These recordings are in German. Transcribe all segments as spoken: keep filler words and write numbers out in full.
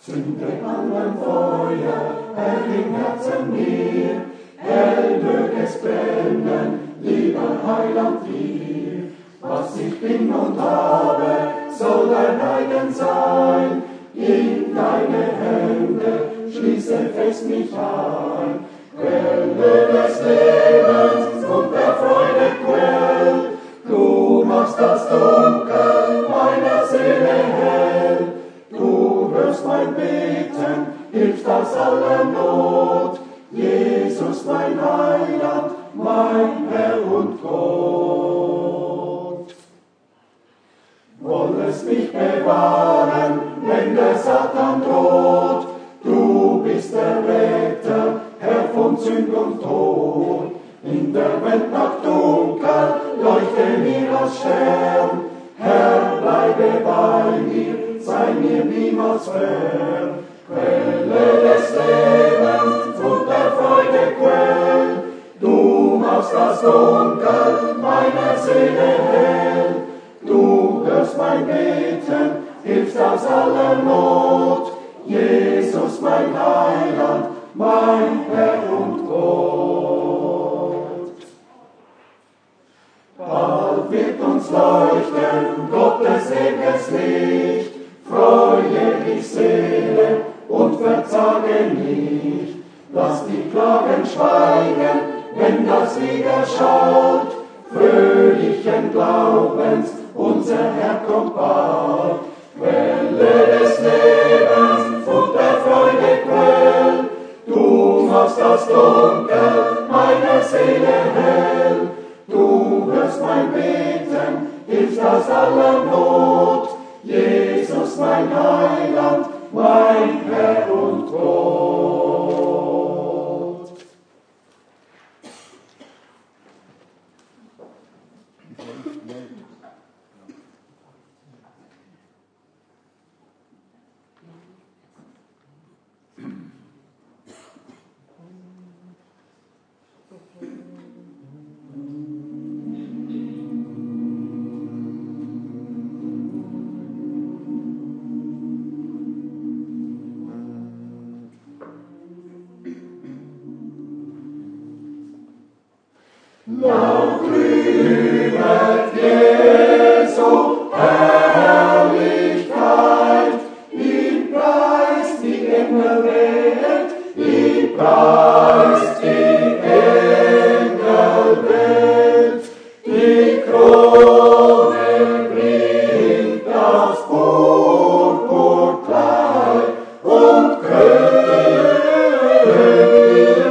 Zünde an ein Feuer, Herr, im Herzen mir, hell mög es brennen, lieber Heiland dir. Was ich bin und habe, soll dein eigen sein, in deine Hände schließe fest mich ein. Quelle des Lebens und der Freude Quell, du machst das Dunkel meiner Seele hell. Du hörst mein Beten, hilfst aus aller Not, Jesus mein Heiland, mein Herr und Gott. Wollest mich bewahren, wenn der Satan droht, du bist der Retter, Herr von Sünd und Tod. In der Welt nach Dunkel leuchte mir als Stern, Herr, bleibe bei mir, sei mir niemals fern. Quelle des Lebens und der Freude Quell, du machst das Dunkel meiner Seele hell. Du hörst mein Beten, hilfst aus aller Not, Jesus mein Heiland, mein Herr und Gott. Bald wird uns leuchten Gottes ewiges Licht, freue dich Seele und verzage nicht. Lass die Klagen schweigen, wenn das Lied erschallt, fröhlichen Glaubens, unser Herr kommt bald. Quelle des Lebens und der Freude Quell, du machst das Dunkel meiner Seele hell. Du hörst mein Beten, hilfst aus aller Not, Jesus mein Heiland, mein Herr und Gott. Laut rühmet Jesu Herrlichkeit, ihn preist die Engelwelt, ihn preist die Engelwelt. Die Krone bringt das Purpurkleid und König, König,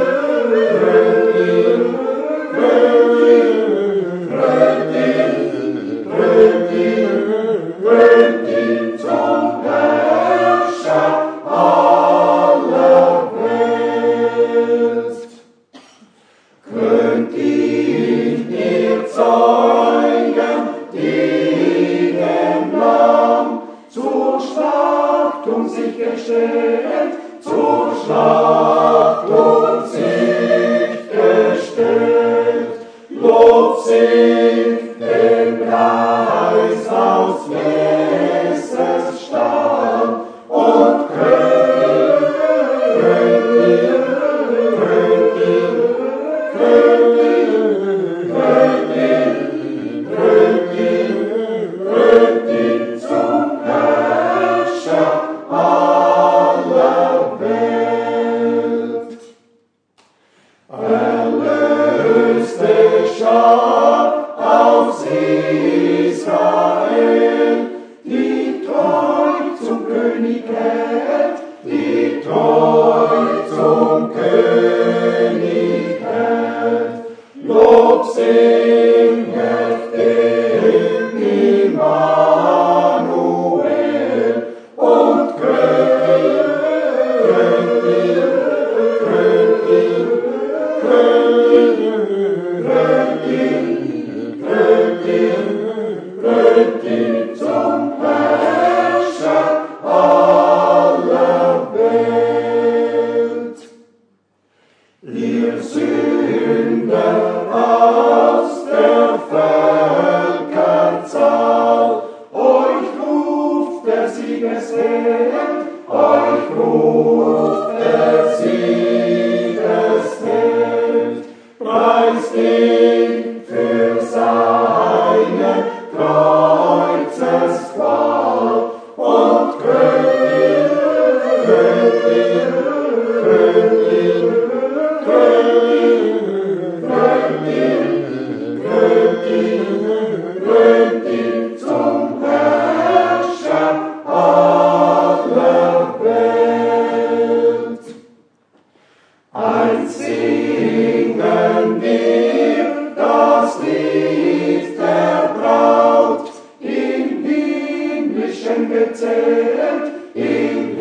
Krönt ihn zum Herrscher aller Welt. Krönt ihn, ihr Zeugen, die dem Lamm zur Schlachtung sich gestellt, zur Schlachtung sich gestellt. Lob singt den Preis aus Jesses Stahl und König, König, König, König, König, König, König zum Herrscher aller Welt. Erlöste Schar aus Israel, die treu zum König hält, die treu zum König hält. Lob singet dem Immanuel und König, König, König, König, König, König zum Herrscher aller Welt. Ihr Sünder aus der Völkerzahl, euch ruft der Siegesheld, euch ruft der Siegesheld, preist ihn für seine Kreuzesqual und krönt ihn, krönt ihn, krönt ihn, krönt ihn, krönt ihn, krönt ihn, krönt ihn zum Herrscher aller Welt. Einst singen wir das Lied der Braut, im himmlischen gezählt, im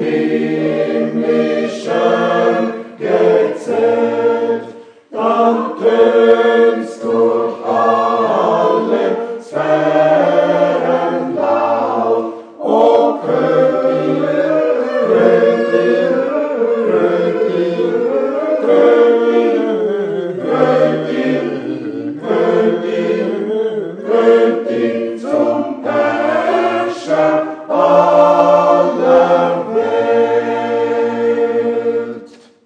himmlischen gezählt. Dann tönt's durch alle Sphären laut, o krönt ihn, krönt ihn, krönt ihn, krönt ihn, krönt ihn, krönt ihn, krönt ihn zum Herrscher aller Welt.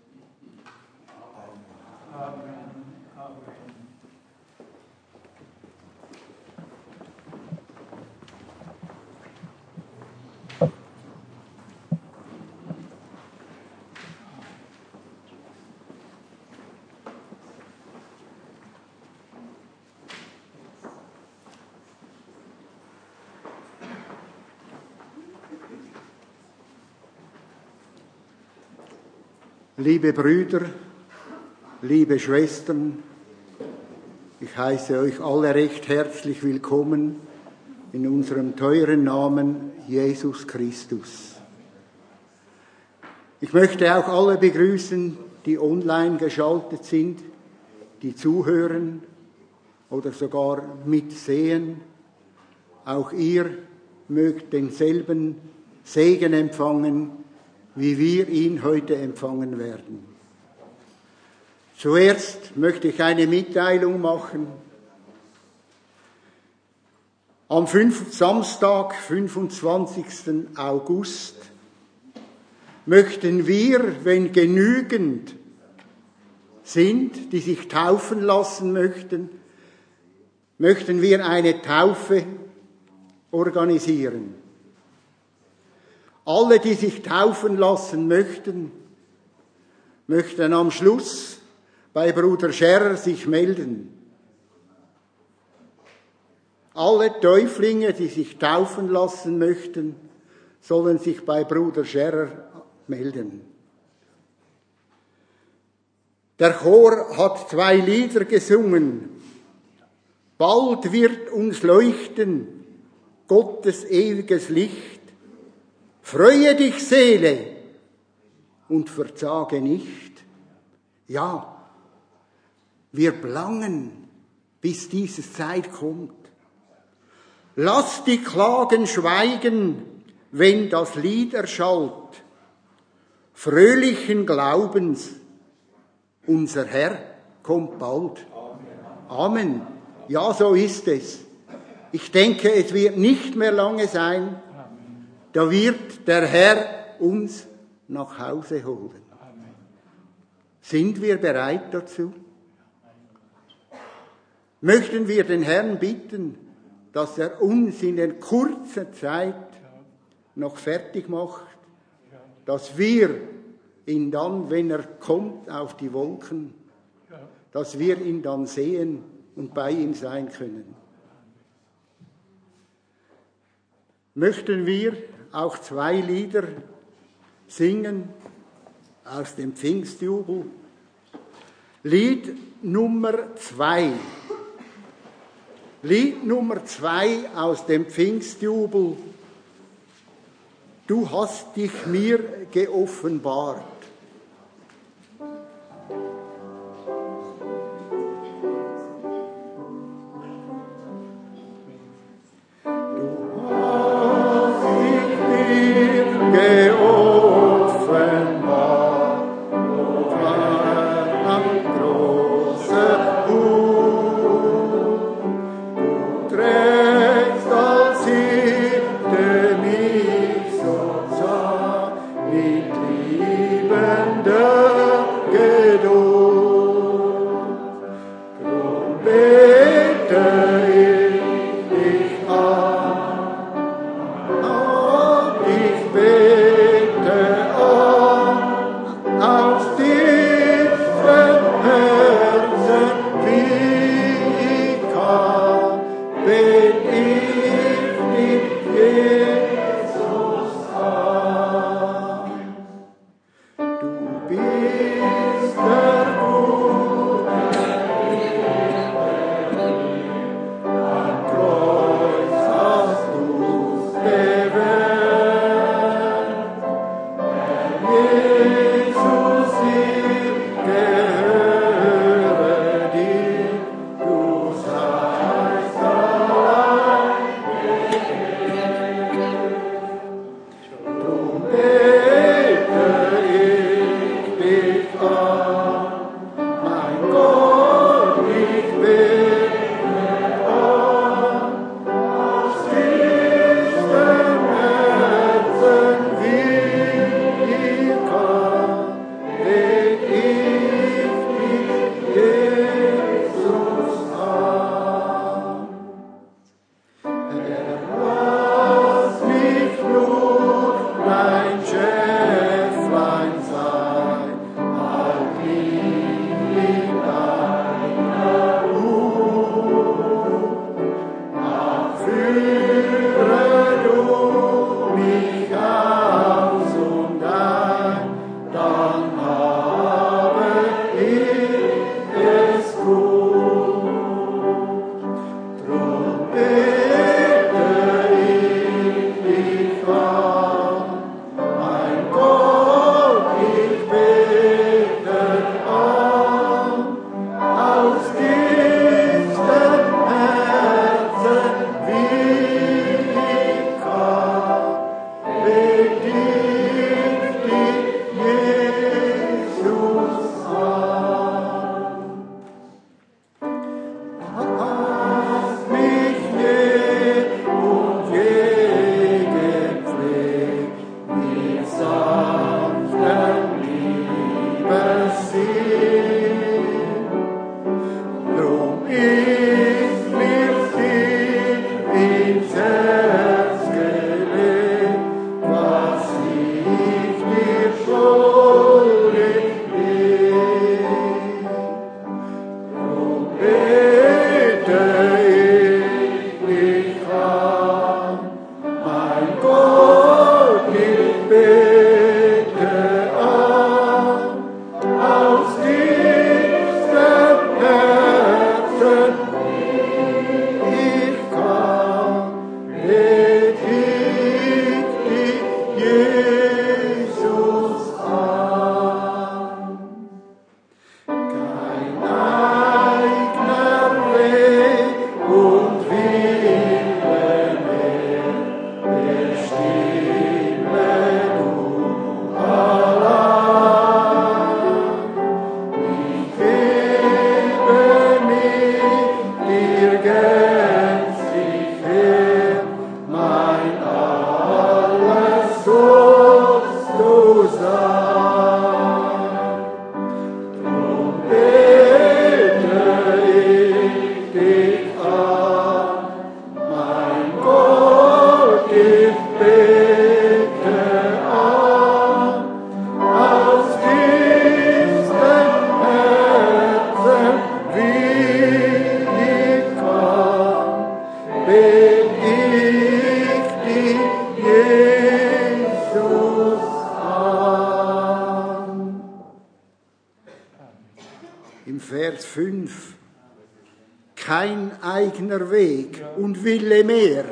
Liebe Brüder, liebe Schwestern, ich heiße euch alle recht herzlich willkommen in unserem teuren Namen Jesus Christus. Ich möchte auch alle begrüßen, die online geschaltet sind, die zuhören oder sogar mitsehen. Auch ihr mögt denselben Segen empfangen, wie wir ihn heute empfangen werden. Zuerst möchte ich eine Mitteilung machen. Am Samstag, fünfundzwanzigsten August, möchten wir, wenn genügend sind, die sich taufen lassen möchten, möchten wir eine Taufe organisieren. Alle, die sich taufen lassen möchten, möchten am Schluss bei Bruder Scherrer sich melden. Alle Täuflinge, die sich taufen lassen möchten, sollen sich bei Bruder Scherrer melden. Der Chor hat zwei Lieder gesungen. Bald wird uns leuchten Gottes ewiges Licht. Freue dich, Seele, und verzage nicht. Ja, wir plangen, bis diese Zeit kommt. Lass die Klagen schweigen, wenn das Lied erschallt. Fröhlichen Glaubens, unser Herr kommt bald. Amen. Ja, so ist es. Ich denke, es wird nicht mehr lange sein, da wird der Herr uns nach Hause holen. Sind wir bereit dazu? Möchten wir den Herrn bitten, dass er uns in der kurzen Zeit noch fertig macht, dass wir ihn dann, wenn er kommt auf die Wolken, dass wir ihn dann sehen und bei ihm sein können. Möchten wir auch zwei Lieder singen aus dem Pfingstjubel. Lied Nummer zwei. Lied Nummer zwei aus dem Pfingstjubel. Du hast dich mir geoffenbart. Vers fünf. Kein eigener Weg und Wille mehr.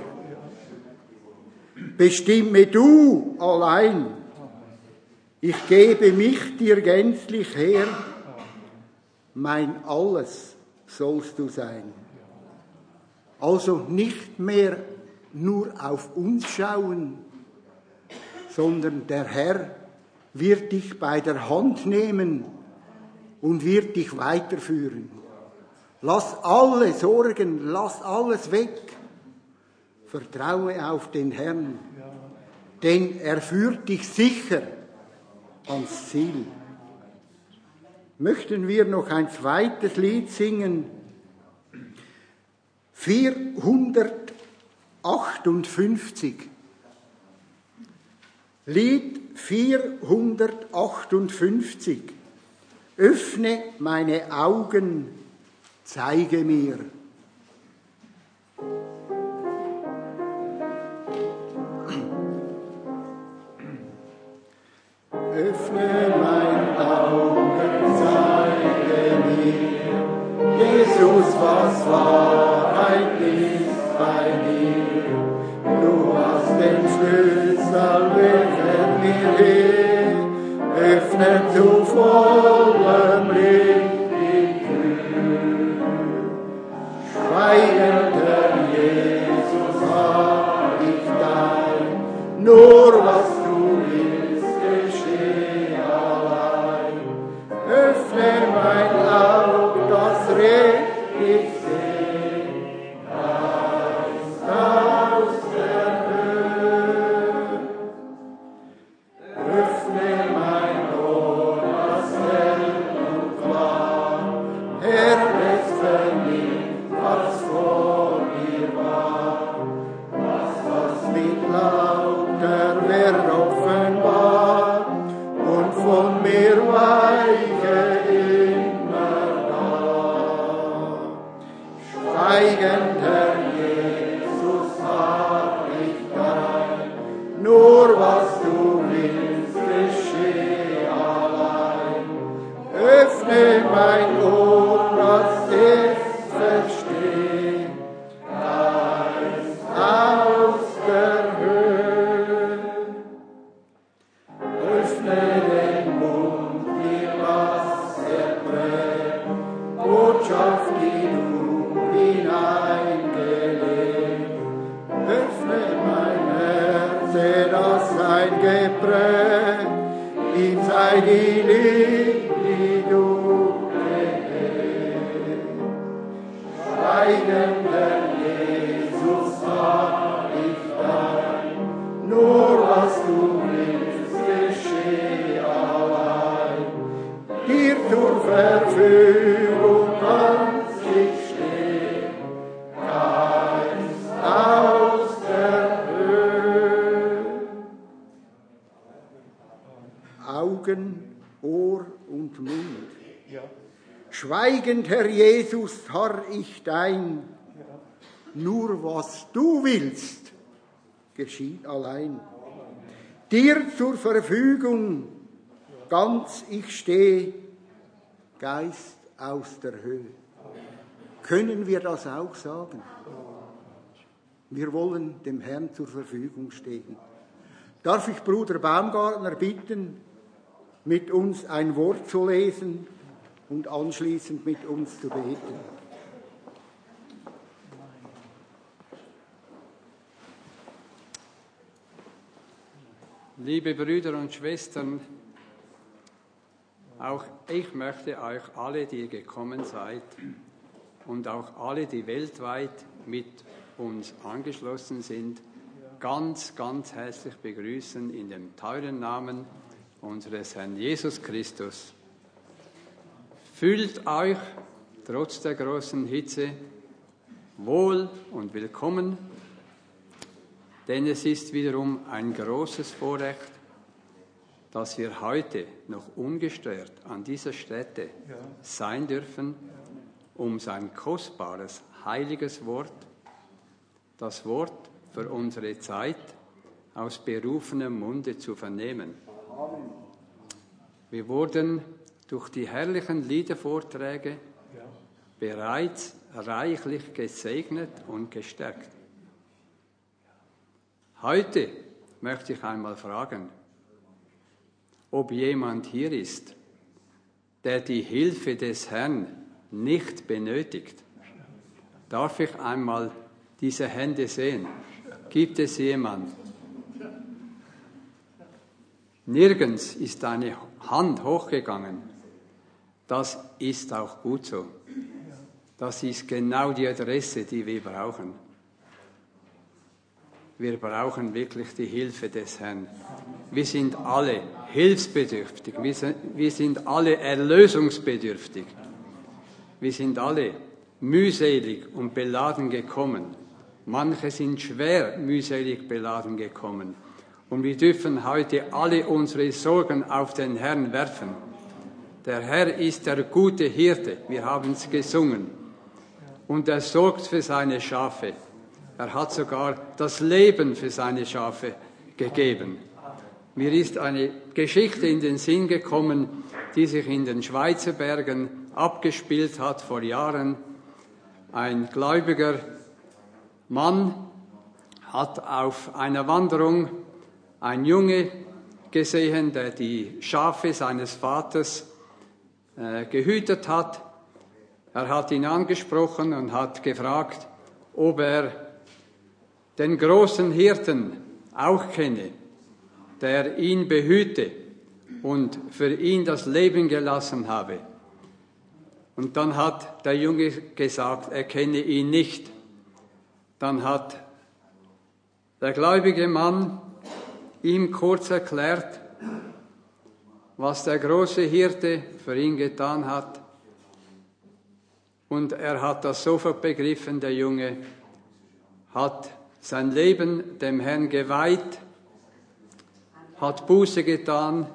Bestimme du allein. Ich gebe mich dir gänzlich her. Mein Alles sollst du sein. Also nicht mehr nur auf uns schauen, sondern der Herr wird dich bei der Hand nehmen und wird dich weiterführen. Lass alle Sorgen, lass alles weg. Vertraue auf den Herrn, denn er führt dich sicher ans Ziel. Möchten wir noch ein zweites Lied singen? vierhundertachtundfünfzig. Lied vierhundertachtundfünfzig. Öffne meine Augen, zeige mir. Öffne mein Augen, zeige mir, Jesus, was Wahrheit ist bei dir. Du hast den Schlüssel, wirf mir hin, öffne zu vollem Licht die Tür. Schweigender Jesus, hab ich dein, nur was du willst, geschehe allein. Öffne mein Auge, das Recht ich seh, Geist aus der Höhe. Öffne mein Ohr, das hell und klar, Herr, es vernimmt, was vor mir war, was was mit lauter wird offenbar und von mir weiche immer da. Schweigender Jesus, hab ich dein, nur was du willst, geschehe allein. Öffne mein Ohr, dass ich verstehe, Geist aus der Höhe. Öffne den Mund, dir was erträgt, Botschaft, die du hineingelegt. Öffne mein Herz, das sein geprägt, ihm sei die Liebe, die du gehst. Schweigender Jesus, hab ich dein, nur was du willst, geschehe allein. Dir zur Verfügung ganz ich steh, Geist aus der Höhe. Augen, Ohr und Mund. Schweigend, Herr Jesus, harr ich dein, nur was du willst, geschieht allein. Dir zur Verfügung ganz ich steh, Geist aus der Höhe. Können wir das auch sagen? Wir wollen dem Herrn zur Verfügung stehen. Darf ich Bruder Baumgartner bitten, mit uns ein Wort zu lesen und anschließend mit uns zu beten? Liebe Brüder und Schwestern, auch ich möchte euch alle, die ihr gekommen seid, und auch alle, die weltweit mit uns angeschlossen sind, ganz, ganz herzlich begrüßen in dem teuren Namen unseres Herrn Jesus Christus. Fühlt euch trotz der großen Hitze wohl und willkommen, denn es ist wiederum ein großes Vorrecht, dass wir heute noch ungestört an dieser Stätte sein dürfen, um sein kostbares, heiliges Wort, das Wort für unsere Zeit, aus berufenem Munde zu vernehmen. Wir wurden durch die herrlichen Liedervorträge bereits reichlich gesegnet und gestärkt. Heute möchte ich einmal fragen, ob jemand hier ist, der die Hilfe des Herrn nicht benötigt. Darf ich einmal diese Hände sehen? Gibt es jemanden? Nirgends ist eine Hand hochgegangen. Das ist auch gut so. Das ist genau die Adresse, die wir brauchen. Wir brauchen wirklich die Hilfe des Herrn. Wir sind alle hilfsbedürftig. Wir sind, wir sind alle erlösungsbedürftig. Wir sind alle mühselig und beladen gekommen. Manche sind schwer mühselig beladen gekommen. Und wir dürfen heute alle unsere Sorgen auf den Herrn werfen. Der Herr ist der gute Hirte. Wir haben es gesungen. Und er sorgt für seine Schafe. Er hat sogar das Leben für seine Schafe gegeben. Mir ist eine Geschichte in den Sinn gekommen, die sich in den Schweizer Bergen abgespielt hat vor Jahren. Ein gläubiger Mann hat auf einer Wanderung einen Junge gesehen, der die Schafe seines Vaters äh, gehütet hat. Er hat ihn angesprochen und hat gefragt, ob er den großen Hirten auch kenne, der ihn behüte und für ihn das Leben gelassen habe. Und dann hat der Junge gesagt, er kenne ihn nicht. Dann hat der gläubige Mann ihm kurz erklärt, was der große Hirte für ihn getan hat. Und er hat das sofort begriffen, der Junge, hat sein Leben dem Herrn geweiht, hat Buße getan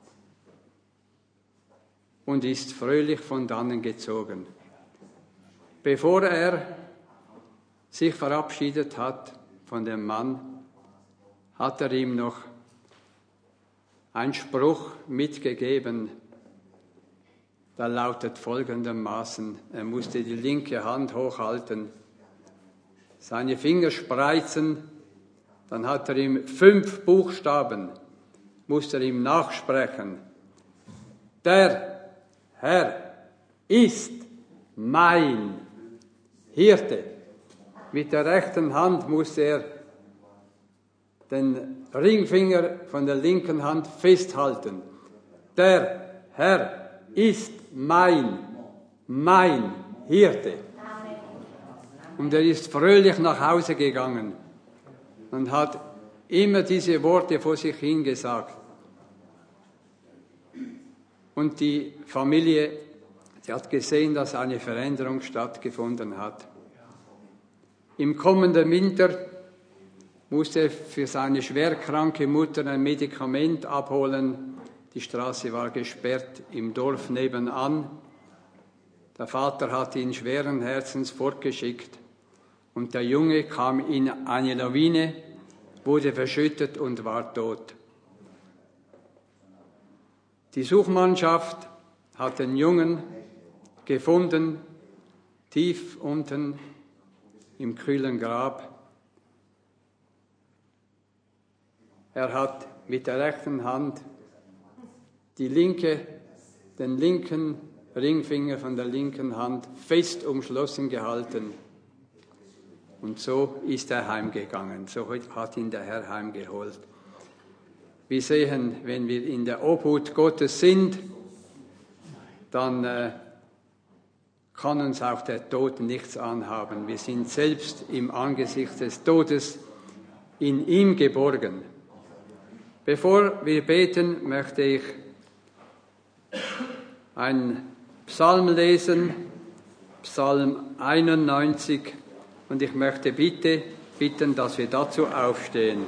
und ist fröhlich von dannen gezogen. Bevor er sich verabschiedet hat von dem Mann, hat er ihm noch einen Spruch mitgegeben, der lautet folgendermaßen, er musste die linke Hand hochhalten, seine Finger spreizen, dann hat er ihm fünf Buchstaben, musste er ihm nachsprechen. Der Herr ist mein Hirte. Mit der rechten Hand musste er den Ringfinger von der linken Hand festhalten. Der Herr ist mein, mein Hirte. Und er ist fröhlich nach Hause gegangen und hat immer diese Worte vor sich hingesagt. Und die Familie, die hat gesehen, dass eine Veränderung stattgefunden hat. Im kommenden Winter musste er für seine schwerkranke Mutter ein Medikament abholen. Die Straße war gesperrt im Dorf nebenan. Der Vater hat ihn schweren Herzens fortgeschickt. Und der Junge kam in eine Lawine, wurde verschüttet und war tot. Die Suchmannschaft hat den Jungen gefunden, tief unten im kühlen Grab. Er hat mit der rechten Hand die linke, den linken Ringfinger von der linken Hand fest umschlossen gehalten. Und so ist er heimgegangen. So hat ihn der Herr heimgeholt. Wir sehen, wenn wir in der Obhut Gottes sind, dann äh, kann uns auch der Tod nichts anhaben. Wir sind selbst im Angesicht des Todes in ihm geborgen. Bevor wir beten, möchte ich einen Psalm lesen, Psalm einundneunzig, und ich möchte bitte, bitten, dass wir dazu aufstehen.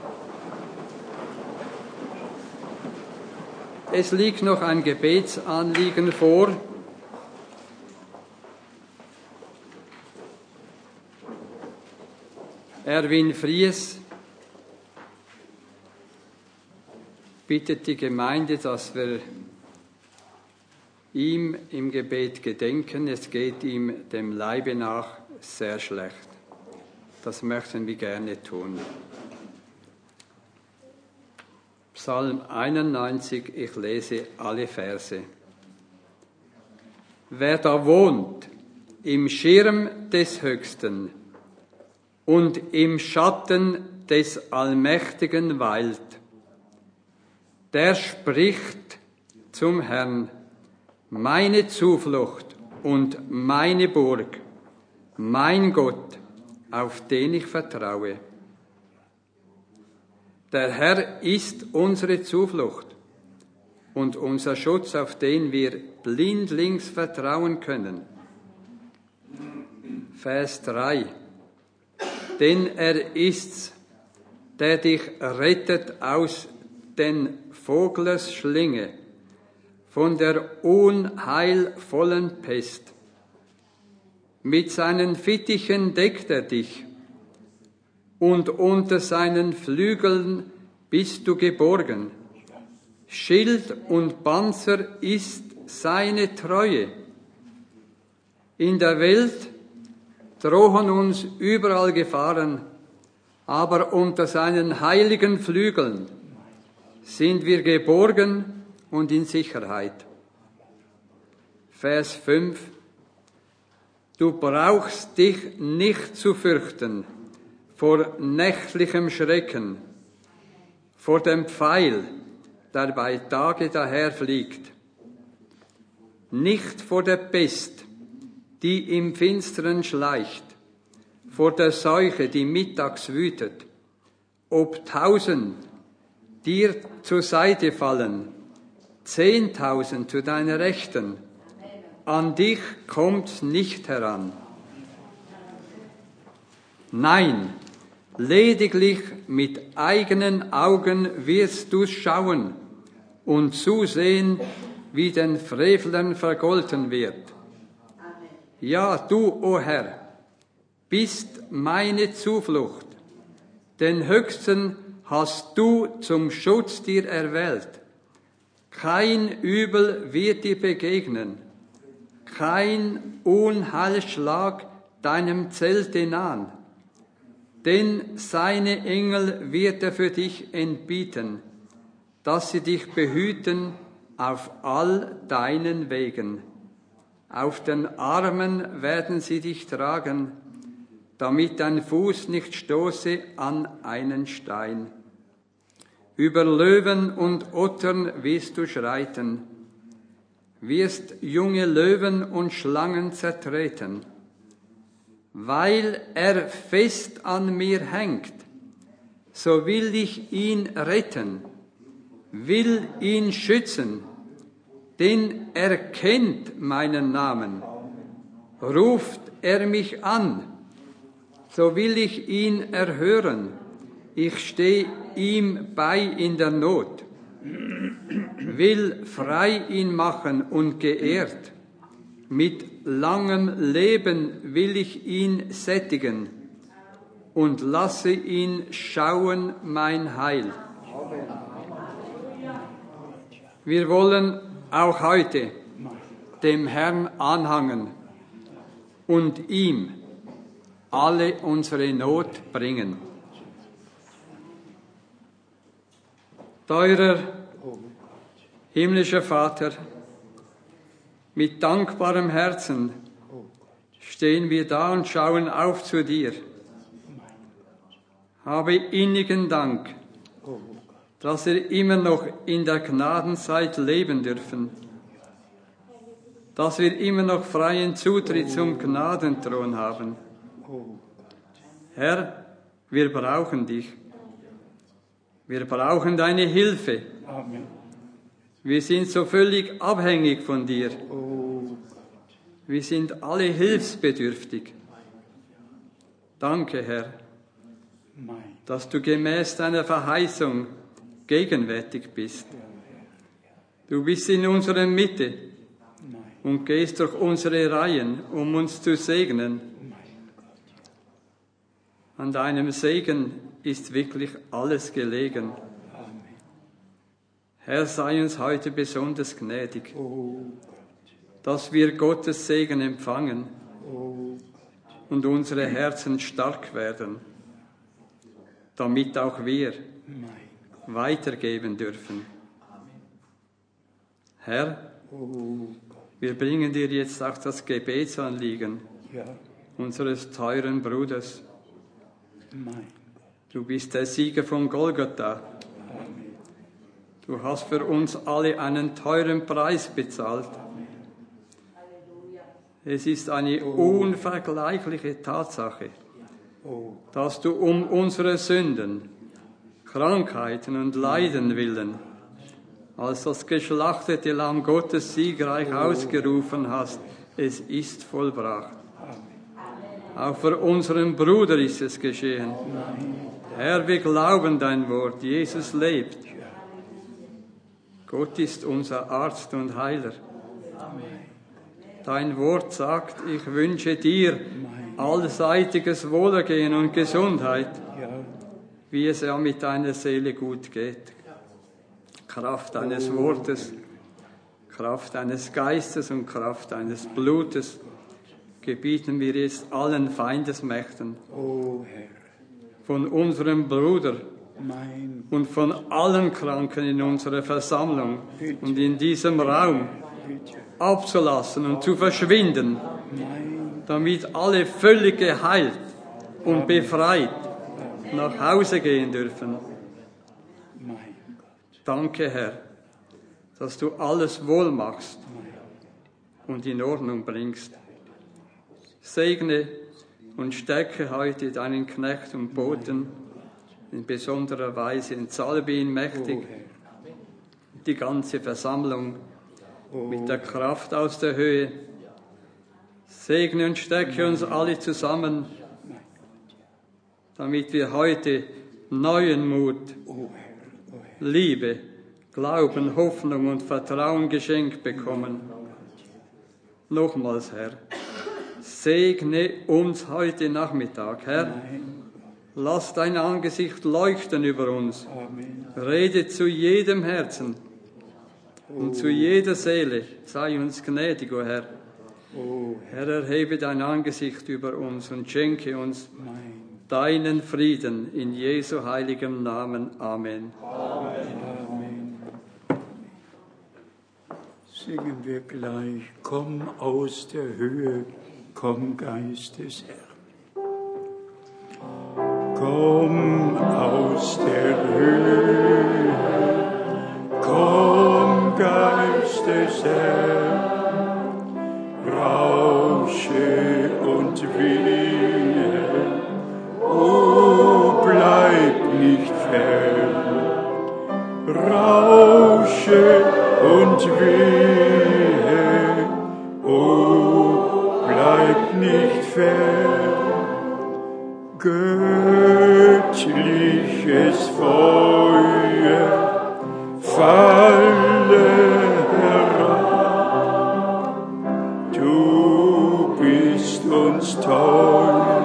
Es liegt noch ein Gebetsanliegen vor. Erwin Fries bittet die Gemeinde, dass wir ihm im Gebet gedenken. Es geht ihm dem Leibe nach sehr schlecht. Das möchten wir gerne tun. Psalm einundneunzig, ich lese alle Verse. Wer da wohnt im Schirm des Höchsten und im Schatten des Allmächtigen weilt, der spricht zum Herrn, meine Zuflucht und meine Burg, mein Gott, auf den ich vertraue. Der Herr ist unsere Zuflucht und unser Schutz, auf den wir blindlings vertrauen können. Vers drei. Denn er ist's, der dich rettet aus den Voglers Schlinge, von der unheilvollen Pest. Mit seinen Fittichen deckt er dich, und unter seinen Flügeln bist du geborgen. Schild und Panzer ist seine Treue. In der Welt drohen uns überall Gefahren, aber unter seinen heiligen Flügeln sind wir geborgen und in Sicherheit. Vers fünf. Du brauchst dich nicht zu fürchten vor nächtlichem Schrecken, vor dem Pfeil, der bei Tage daherfliegt, nicht vor der Pest, die im Finstern schleicht, vor der Seuche, die mittags wütet, ob tausend dir zur Seite fallen, zehntausend zu deiner Rechten, an dich kommt's nicht heran. Nein, lediglich mit eigenen Augen wirst du schauen und zusehen, wie den Frevlern vergolten wird. Ja, du, o Herr, bist meine Zuflucht. Den Höchsten hast du zum Schutz dir erwählt. Kein Übel wird dir begegnen, kein Unheilschlag deinem Zelte nahen. Denn seine Engel wird er für dich entbieten, dass sie dich behüten auf all deinen Wegen. Auf den Armen werden sie dich tragen, damit dein Fuß nicht stoße an einen Stein. Über Löwen und Ottern wirst du schreiten, wirst junge Löwen und Schlangen zertreten. Weil er fest an mir hängt, so will ich ihn retten, will ihn schützen, denn er kennt meinen Namen. Ruft er mich an, so will ich ihn erhören. Ich stehe ihm bei in der Not, will frei ihn machen und geehrt. Mit langem Leben will ich ihn sättigen und lasse ihn schauen mein Heil. Wir wollen auch heute dem Herrn anhangen und ihm alle unsere Not bringen. Teurer himmlischer Vater, mit dankbarem Herzen stehen wir da und schauen auf zu dir. Habe innigen Dank, dass wir immer noch in der Gnadenzeit leben dürfen, dass wir immer noch freien Zutritt zum Gnadenthron haben. Herr, wir brauchen dich. Wir brauchen deine Hilfe. Wir sind so völlig abhängig von dir. Wir sind alle hilfsbedürftig. Danke, Herr, dass du gemäß deiner Verheißung gegenwärtig bist. Du bist in unserer Mitte und gehst durch unsere Reihen, um uns zu segnen. An deinem Segen ist wirklich alles gelegen. Herr, sei uns heute besonders gnädig. dass wir Gottes Segen empfangen und unsere Herzen stark werden, damit auch wir weitergeben dürfen. Herr, wir bringen dir jetzt auch das Gebetsanliegen unseres teuren Bruders. Du bist der Sieger von Golgatha. Du hast für uns alle einen teuren Preis bezahlt. Es ist eine unvergleichliche Tatsache, dass du um unsere Sünden, Krankheiten und Leiden willen, als das geschlachtete Lamm Gottes siegreich ausgerufen hast, es ist vollbracht. Auch für unseren Bruder ist es geschehen. Herr, wir glauben dein Wort, Jesus lebt. Gott ist unser Arzt und Heiler. Dein Wort sagt, ich wünsche dir allseitiges Wohlergehen und Gesundheit, wie es ja mit deiner Seele gut geht. Kraft deines Wortes, Kraft deines Geistes und Kraft deines Blutes gebieten wir jetzt allen Feindesmächten von unserem Bruder und von allen Kranken in unserer Versammlung und in diesem Raum abzulassen und zu verschwinden, damit alle völlig geheilt und befreit nach Hause gehen dürfen. Danke, Herr, dass du alles wohl machst und in Ordnung bringst. Segne und stärke heute deinen Knecht und Boten in besonderer Weise und salbe ihn mächtig, die ganze Versammlung mit der Kraft aus der Höhe. Segne und stärke uns alle zusammen, damit wir heute neuen Mut, Liebe, Glauben, Hoffnung und Vertrauen geschenkt bekommen. Nochmals, Herr, segne uns heute Nachmittag, Herr. Lass dein Angesicht leuchten über uns. Rede zu jedem Herzen und zu jeder Seele. Sei uns gnädig, o Herr. Herr, erhebe dein Angesicht über uns und schenke uns deinen Frieden in Jesu heiligem Namen. Amen. Amen. Singen wir gleich, komm aus der Höhe, komm Geist des Herrn. Komm aus der Höhe, komm Geist des Herrn, rausche und wehe, o bleib nicht fern, rausche und wehe, o bleib nicht fern. Göttliches Feuer falle herab, du bist uns teuer,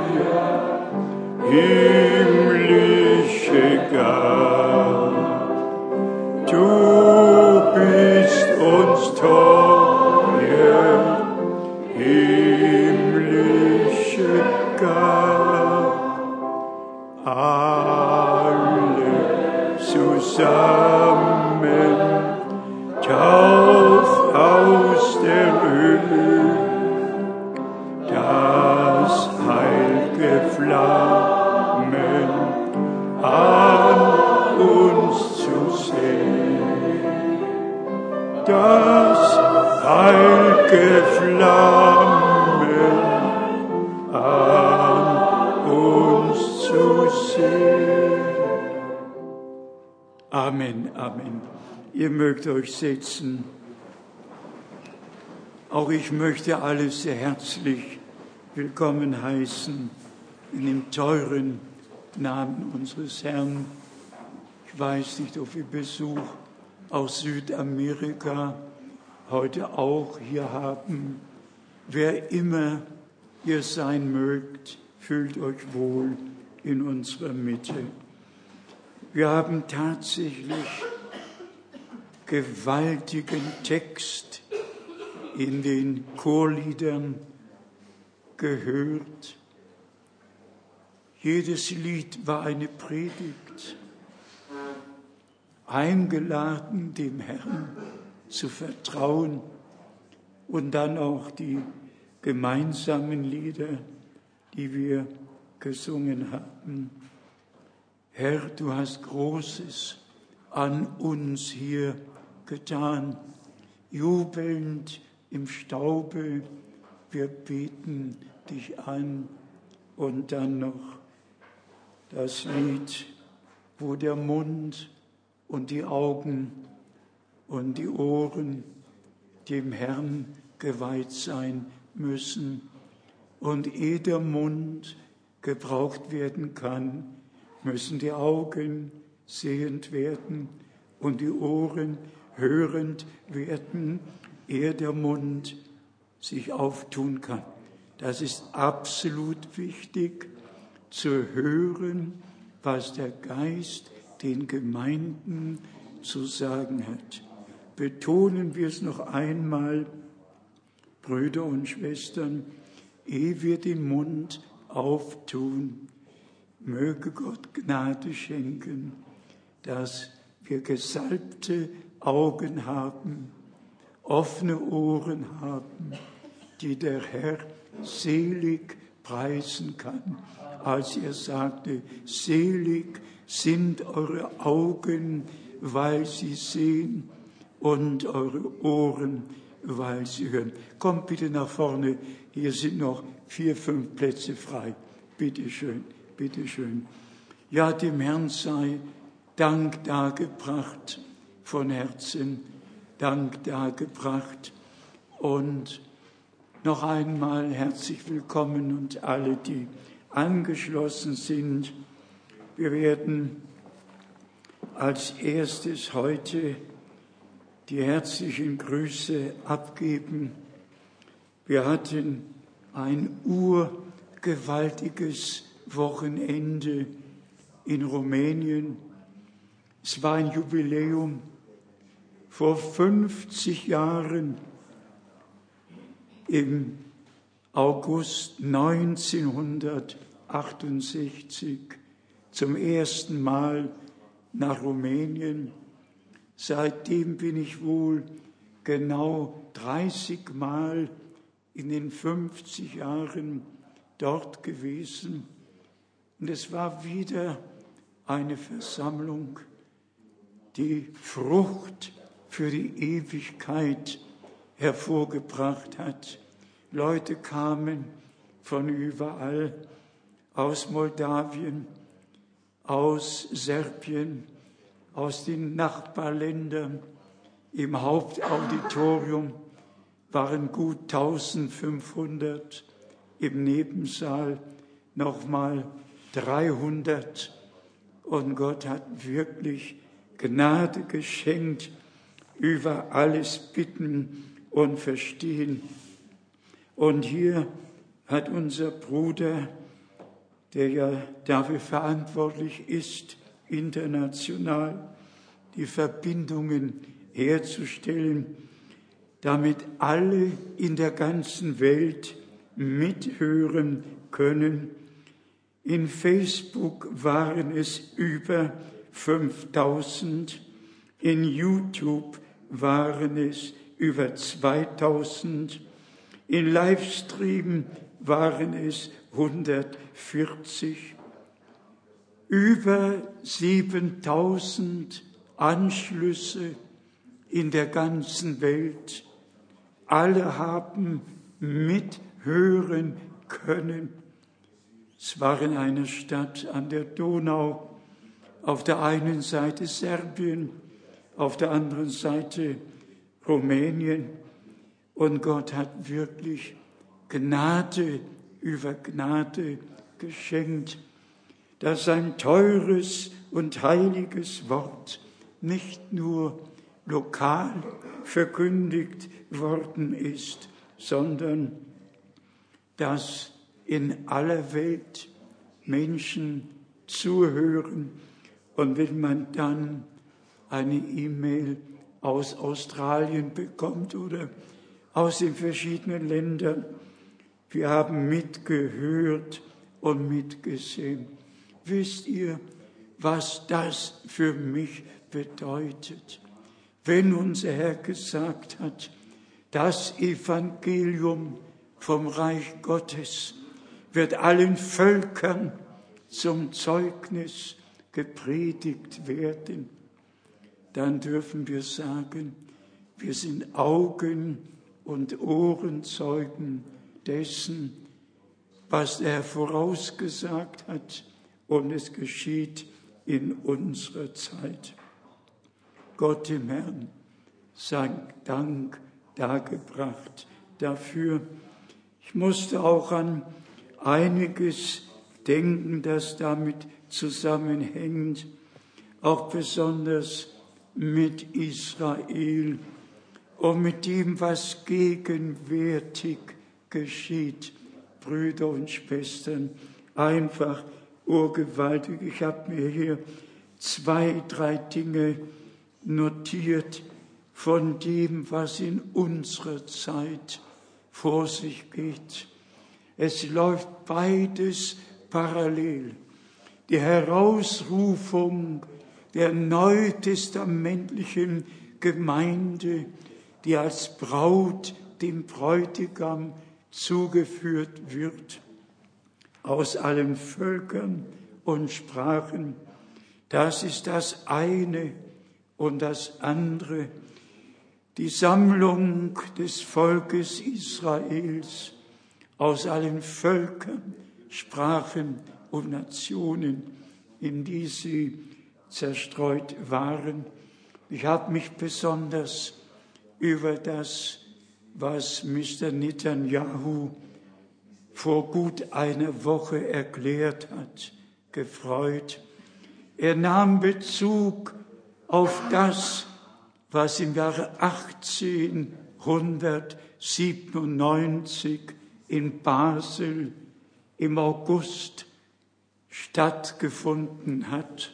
himmlische Gabe, du bist uns teuer, himmlische Gabe. Alle zusammen, tauf aus der Höhe, das heilge Flammen an uns zu sehen, das heilge Flammen an uns zu sehen. Amen, Amen. Ihr mögt euch setzen. Auch ich möchte alle sehr herzlich willkommen heißen in dem teuren Namen unseres Herrn. Ich weiß nicht, ob wir Besuch aus Südamerika heute auch hier haben. Wer immer ihr sein mögt, fühlt euch wohl in unserer Mitte. Wir haben tatsächlich gewaltigen Text in den Chorliedern gehört. Jedes Lied war eine Predigt, eingeladen, dem Herrn zu vertrauen, und dann auch die gemeinsamen Lieder, die wir gesungen haben. Herr, du hast Großes an uns hier getan, jubelnd im Staube, wir beten dich an. Und dann noch das Lied, wo der Mund und die Augen und die Ohren dem Herrn geweiht sein müssen. Und ehe der Mund gebraucht werden kann, müssen die Augen sehend werden und die Ohren hörend werden, ehe der Mund sich auftun kann. Das ist absolut wichtig, zu hören, was der Geist den Gemeinden zu sagen hat. Betonen wir es noch einmal, Brüder und Schwestern, ehe wir den Mund auftun, möge Gott Gnade schenken, dass wir gesalbte Augen haben, offene Ohren haben, die der Herr selig preisen kann, als er sagte, selig sind eure Augen, weil sie sehen, und eure Ohren, weil sie hören. Kommt bitte nach vorne, hier sind noch vier, fünf Plätze frei. Bitte schön, bitte schön. Ja, dem Herrn sei Dank dargebracht von Herzen, Dank dargebracht. Und noch einmal herzlich willkommen und alle, die angeschlossen sind. Wir werden als erstes heute die herzlichen Grüße abgeben. Wir hatten ein urgewaltiges Wochenende in Rumänien. Es war ein Jubiläum. Vor fünfzig Jahren, im August neunzehnhundertachtundsechzig, zum ersten Mal nach Rumänien. Seitdem bin ich wohl genau dreißig Mal in den fünfzig Jahren dort gewesen. Und es war wieder eine Versammlung, die Frucht für die Ewigkeit hervorgebracht hat. Leute kamen von überall, aus Moldawien, aus Serbien, aus den Nachbarländern. Im Hauptauditorium waren gut eintausendfünfhundert, im Nebensaal nochmal dreihundert. Und Gott hat wirklich Gnade geschenkt, über alles Bitten und Verstehen. Und hier hat unser Bruder, der ja dafür verantwortlich ist, international die Verbindungen herzustellen, damit alle in der ganzen Welt mithören können. In Facebook waren es über fünftausend, in YouTube waren es über zweitausend, in Livestream waren es hundertvierzig. Über siebentausend Anschlüsse in der ganzen Welt. Alle haben mithören können. Es war in einer Stadt an der Donau, auf der einen Seite Serbien, auf der anderen Seite Rumänien. Und Gott hat wirklich Gnade über Gnade geschenkt, dass sein teures und heiliges Wort nicht nur lokal verkündigt worden ist, sondern dass in aller Welt Menschen zuhören. Und wenn man dann eine E-Mail aus Australien bekommt oder aus den verschiedenen Ländern. Wir haben mitgehört und mitgesehen. Wisst ihr, was das für mich bedeutet? Wenn unser Herr gesagt hat, das Evangelium vom Reich Gottes wird allen Völkern zum Zeugnis gepredigt werden, dann dürfen wir sagen, wir sind Augen- und Ohrenzeugen dessen, was er vorausgesagt hat, und es geschieht in unserer Zeit. Gott dem Herrn sei Dank dargebracht dafür. Ich musste auch an einiges denken, das damit zusammenhängt, auch besonders mit Israel und mit dem, was gegenwärtig geschieht. Brüder und Schwestern, einfach urgewaltig. Ich habe mir hier zwei, drei Dinge notiert von dem, was in unserer Zeit vor sich geht. Es läuft beides parallel. Die Herausrufung der neutestamentlichen Gemeinde, die als Braut dem Bräutigam zugeführt wird, aus allen Völkern und Sprachen. Das ist das eine. Und das andere, die Sammlung des Volkes Israels aus allen Völkern, Sprachen und Nationen, in die sie zerstreut waren. Ich habe mich besonders über das, was Mister Netanyahu vor gut einer Woche erklärt hat, gefreut. Er nahm Bezug auf das, was im Jahre achtzehnhundertsiebenundneunzig in Basel im August stattgefunden hat,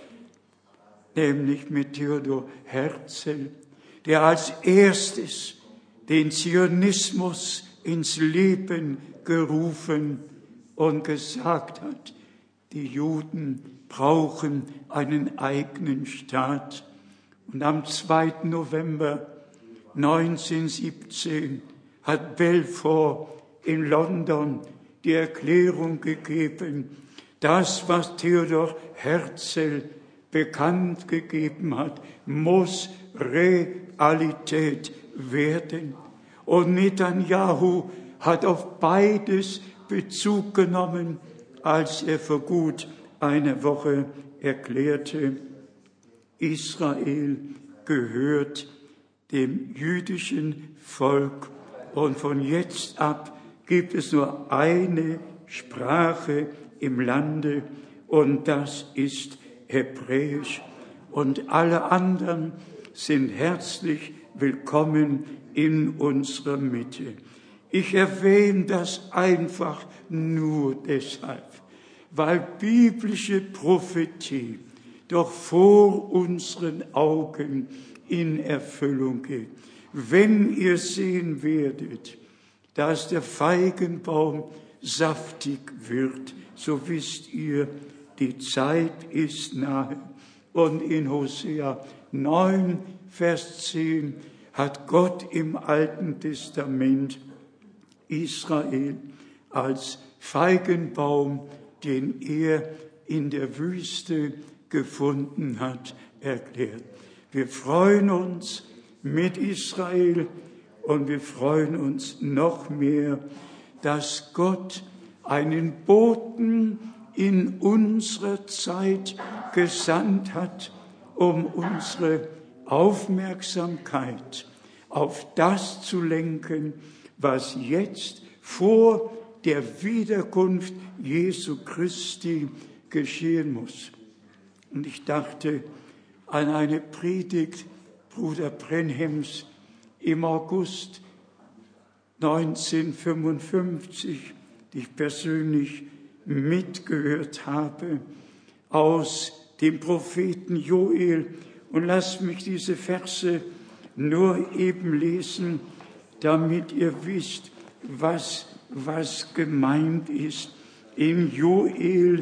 nämlich mit Theodor Herzl, der als erstes den Zionismus ins Leben gerufen und gesagt hat, die Juden brauchen einen eigenen Staat. Und am zweiten November neunzehnhundertsiebzehn hat Balfour in London die Erklärung gegeben, das, was Theodor Herzl bekannt gegeben hat, muss Realität werden. Und Netanyahu hat auf beides Bezug genommen, als er vor gut einer Woche erklärte, Israel gehört dem jüdischen Volk und von jetzt ab gibt es nur eine Sprache im Lande und das ist Hebräisch. Und alle anderen sind herzlich willkommen in unserer Mitte. Ich erwähne das einfach nur deshalb, weil biblische Prophetie doch vor unseren Augen in Erfüllung geht. Wenn ihr sehen werdet, dass der Feigenbaum saftig wird, so wisst ihr, die Zeit ist nahe. Und in Hosea neun, Vers zehn hat Gott im Alten Testament Israel als Feigenbaum, den er in der Wüste gefunden hat, erklärt. Wir freuen uns mit Israel und wir freuen uns noch mehr, dass Gott einen Boten in unserer Zeit gesandt hat, um unsere Aufmerksamkeit auf das zu lenken, was jetzt vor der Wiederkunft Jesu Christi geschehen muss. Und ich dachte an eine Predigt Bruder Brenhems im August neunzehnhundertfünfundfünfzig, die ich persönlich mitgehört habe, aus dem Propheten Joel. Und lasst mich diese Verse nur eben lesen. damit ihr wisst, was, was gemeint ist. Im Joel,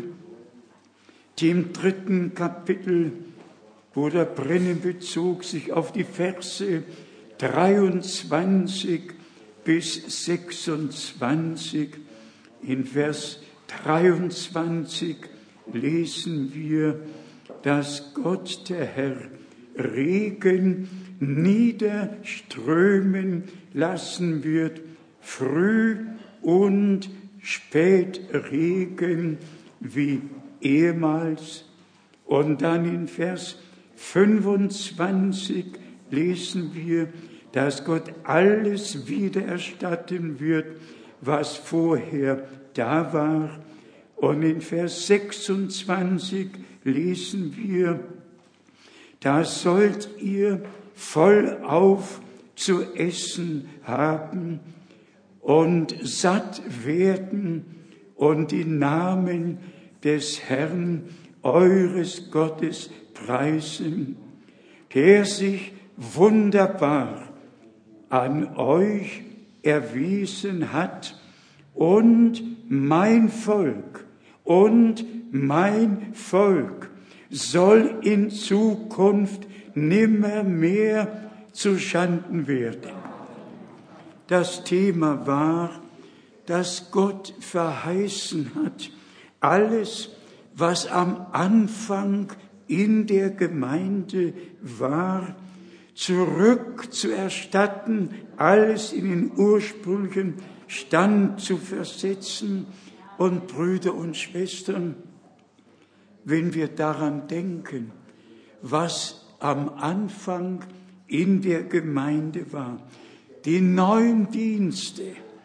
dem dritten Kapitel, wo der Brenner bezog sich auf die Verse dreiundzwanzig bis sechsundzwanzig. In Vers dreiundzwanzig lesen wir, dass Gott, der Herr, Regen niederströmen lassen wird, Früh- und Spätregen wie ehemals. Und dann in Vers fünfundzwanzig lesen wir, dass Gott alles wiedererstatten wird, was vorher da war. Und in Vers sechsundzwanzig lesen wir, da sollt ihr vollauf zu essen haben und satt werden und den Namen des Herrn, eures Gottes, preisen, der sich wunderbar an euch erwiesen hat, und mein Volk und mein Volk soll in Zukunft nimmermehr zu Schanden werden. Das Thema war, dass Gott verheißen hat, alles, was am Anfang in der Gemeinde war, zurückzuerstatten, alles in den ursprünglichen Stand zu versetzen. Und Brüder und Schwestern, wenn wir daran denken, was am Anfang in der Gemeinde war, die neuen Dienste,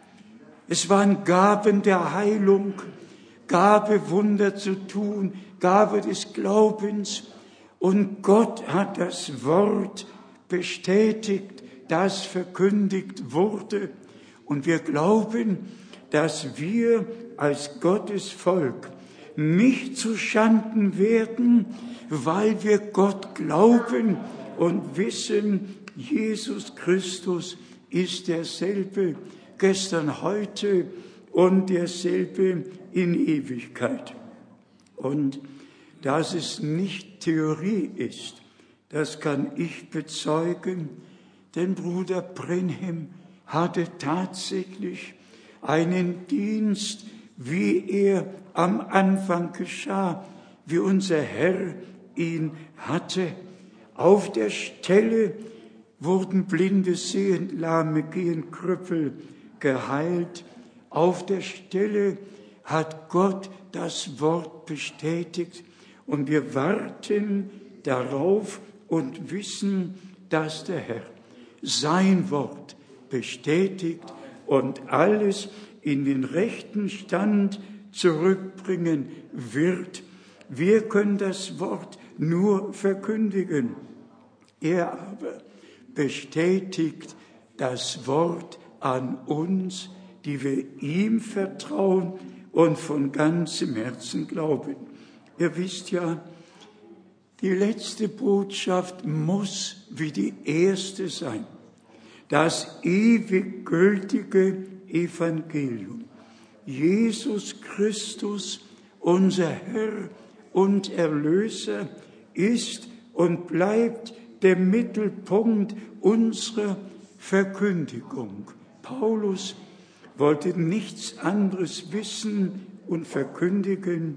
es waren Gaben der Heilung, Gabe Wunder zu tun, Gabe des Glaubens, und Gott hat das Wort bestätigt, das verkündigt wurde. Und wir glauben, dass wir als Gottes Volk nicht zu Schanden werden, weil wir Gott glauben und wissen, Jesus Christus ist derselbe gestern, heute und derselbe in Ewigkeit. Und dass es nicht Theorie ist, das kann ich bezeugen, denn Bruder Brenhem hatte tatsächlich einen Dienst, wie er am Anfang geschah, wie unser Herr ihn hatte. Auf der Stelle wurden Blinde sehend, Lahme gehen, Krüppel geheilt. Auf der Stelle hat Gott das Wort bestätigt, und wir warten darauf und wissen, dass der Herr sein Wort bestätigt und alles in den rechten Stand zurückbringen wird. Wir können das Wort nur verkündigen. Er aber bestätigt das Wort an uns, die wir ihm vertrauen und von ganzem Herzen glauben. Ihr wisst ja, die letzte Botschaft muss wie die erste sein. Das ewig gültige Evangelium. Jesus Christus, unser Herr und Erlöser, ist und bleibt der Mittelpunkt unserer Verkündigung. Paulus wollte nichts anderes wissen und verkündigen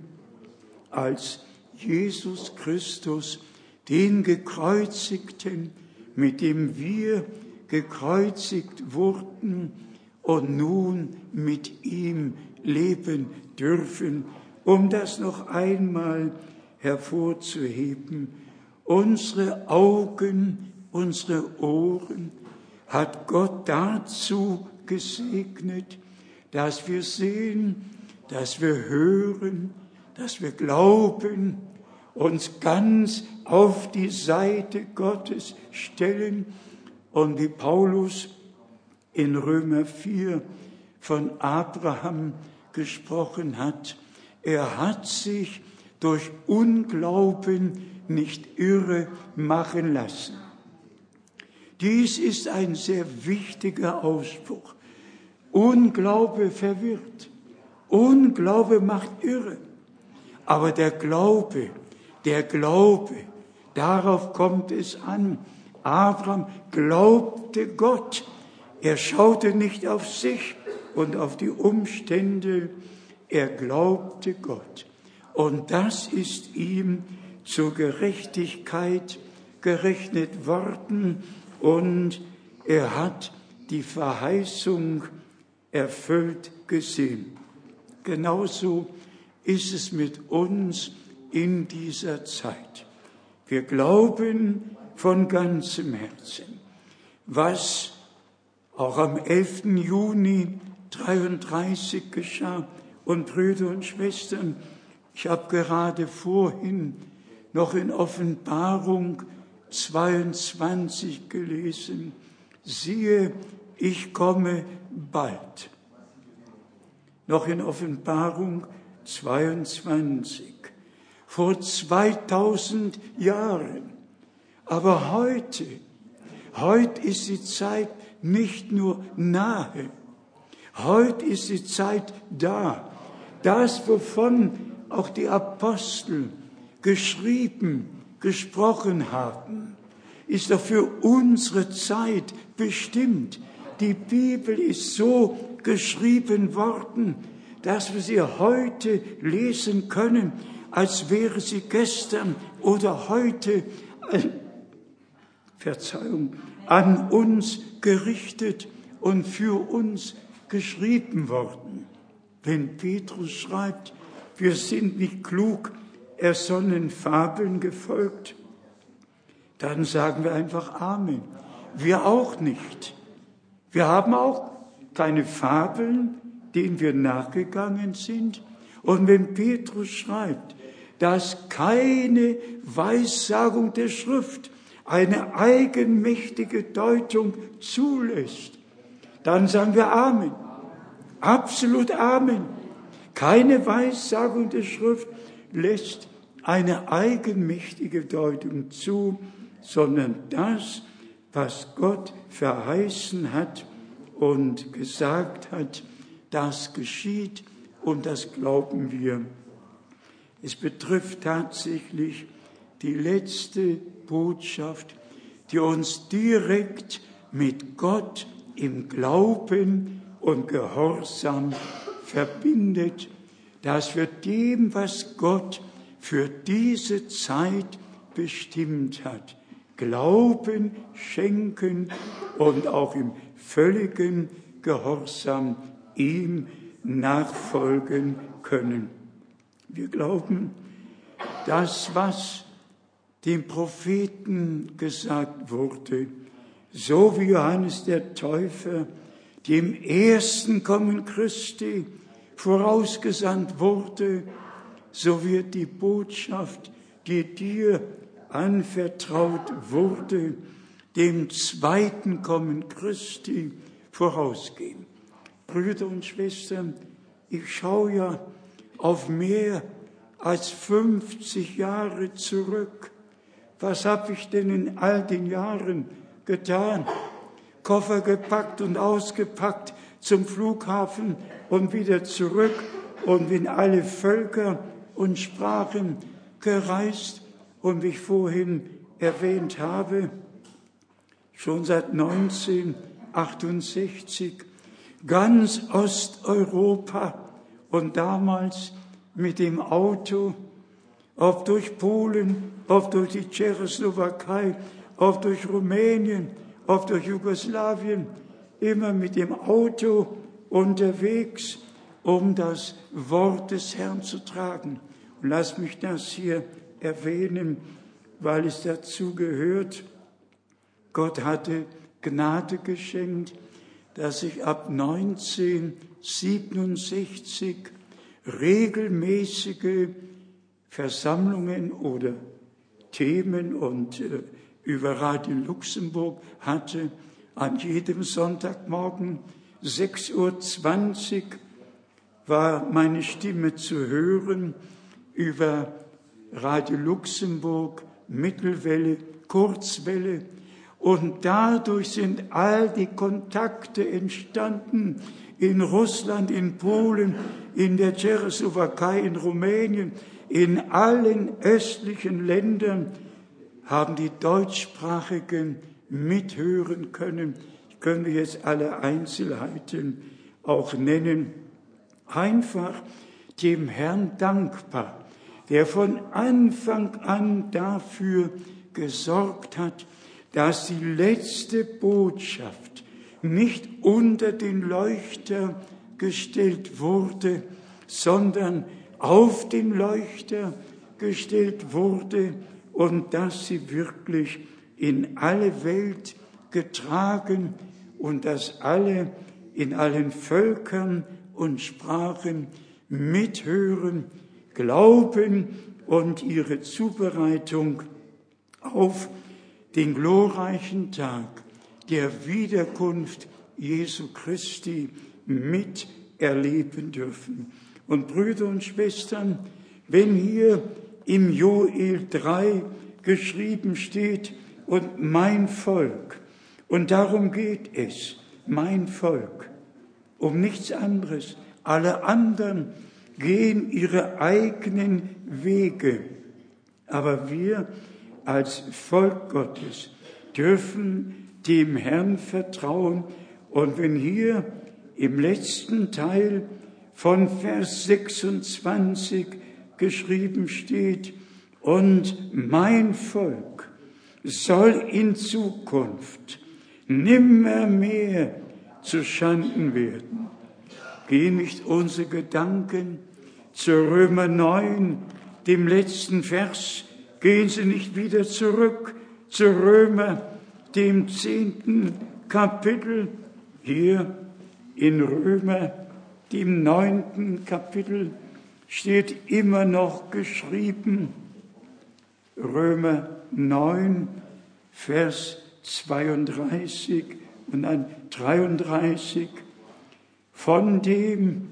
als Jesus Christus, den Gekreuzigten, mit dem wir gekreuzigt wurden und nun mit ihm leben dürfen. Um das noch einmal hervorzuheben, unsere Augen, unsere Ohren hat Gott dazu gesegnet, dass wir sehen, dass wir hören, dass wir glauben, uns ganz auf die Seite Gottes stellen, und wie Paulus in Römer vier von Abraham gesprochen hat, er hat sich durch Unglauben nicht irre machen lassen. Dies ist ein sehr wichtiger Ausspruch. Unglaube verwirrt. Unglaube macht irre. Aber der Glaube, der Glaube, darauf kommt es an. Abraham glaubte Gott. Er schaute nicht auf sich und auf die Umstände. Er glaubte Gott. Und das ist ihm zur Gerechtigkeit gerechnet worden. Und er hat die Verheißung erfüllt gesehen. Genauso ist es mit uns in dieser Zeit. Wir glauben von ganzem Herzen, was auch am elften Juni dreiunddreißig geschah. Und Brüder und Schwestern, ich habe gerade vorhin noch in Offenbarung zweiundzwanzig gelesen, siehe, ich komme bald. Noch in Offenbarung zweiundzwanzig, vor zweitausend Jahren. Aber heute, heute ist die Zeit nicht nur nahe, heute ist die Zeit da. Das, wovon auch die Apostel geschrieben, gesprochen haben, ist doch für unsere Zeit bestimmt. Die Bibel ist so geschrieben worden, dass wir sie heute lesen können, als wäre sie gestern oder heute, äh, Verzeihung, an uns gerichtet und für uns geschrieben worden. Wenn Petrus schreibt, wir sind nicht klug ersonnen Fabeln gefolgt, dann sagen wir einfach Amen. Wir auch nicht. Wir haben auch keine Fabeln, denen wir nachgegangen sind. Und wenn Petrus schreibt, dass keine Weissagung der Schrift eine eigenmächtige Deutung zulässt, dann sagen wir Amen. Absolut Amen. Keine Weissagung der Schrift lässt eine eigenmächtige Deutung zu, sondern das, was Gott verheißen hat und gesagt hat, das geschieht und das glauben wir. Es betrifft tatsächlich die letzte Botschaft, die uns direkt mit Gott im Glauben und Gehorsam verbindet, dass wir dem, was Gott für diese Zeit bestimmt hat, Glauben schenken und auch im völligen Gehorsam ihm nachfolgen können. Wir glauben, das, was dem Propheten gesagt wurde, so wie Johannes der Täufer dem ersten Kommen Christi vorausgesandt wurde, so wird die Botschaft, die dir anvertraut wurde, dem zweiten Kommen Christi vorausgehen. Brüder und Schwestern, ich schaue ja auf mehr als fünfzig Jahre zurück. Was habe ich denn in all den Jahren getan? Koffer gepackt und ausgepackt, zum Flughafen und wieder zurück und in alle Völker und Sprachen gereist. Und wie ich vorhin erwähnt habe, schon seit neunzehnhundertachtundsechzig ganz Osteuropa und damals mit dem Auto, ob durch Polen, ob durch die Tschechoslowakei, ob durch Rumänien, ob durch Jugoslawien, immer mit dem Auto unterwegs, um das Wort des Herrn zu tragen. Und lass mich das hier erwähnen, weil es dazu gehört. Gott hatte Gnade geschenkt, dass ich ab neunzehnhundertsiebenundsechzig regelmäßige Versammlungen oder Themen und äh, über Radio Luxemburg hatte, an jedem Sonntagmorgen sechs Uhr zwanzig war meine Stimme zu hören über Radio Luxemburg, Mittelwelle, Kurzwelle Und dadurch sind all die Kontakte entstanden in Russland, in Polen, in der Tschechoslowakei, in Rumänien, in allen östlichen Ländern haben die Deutschsprachigen mithören können. Ich könnte jetzt alle Einzelheiten auch nennen. Einfach dem Herrn dankbar, der von Anfang an dafür gesorgt hat, dass die letzte Botschaft nicht unter den Leuchter gestellt wurde, sondern auf den Leuchter gestellt wurde und dass sie wirklich in alle Welt getragen und dass alle in allen Völkern und Sprachen mithören, glauben und ihre Zubereitung auf den glorreichen Tag der Wiederkunft Jesu Christi miterleben dürfen. Und Brüder und Schwestern, wenn hier im Joel drei geschrieben steht, und mein Volk, und darum geht es, mein Volk, um nichts anderes. Alle anderen gehen ihre eigenen Wege. Aber wir als Volk Gottes dürfen dem Herrn vertrauen. Und wenn hier im letzten Teil von Vers sechsundzwanzig geschrieben steht, und mein Volk soll in Zukunft nimmermehr zu Schanden werden, gehen nicht unsere Gedanken zu Römer neun, dem letzten Vers, gehen sie nicht wieder zurück zu Römer, dem zehnten Kapitel, hier in Römer, dem neunten Kapitel, steht immer noch geschrieben, Römer neun, Vers zweiunddreißig und dann dreiunddreißig, von dem,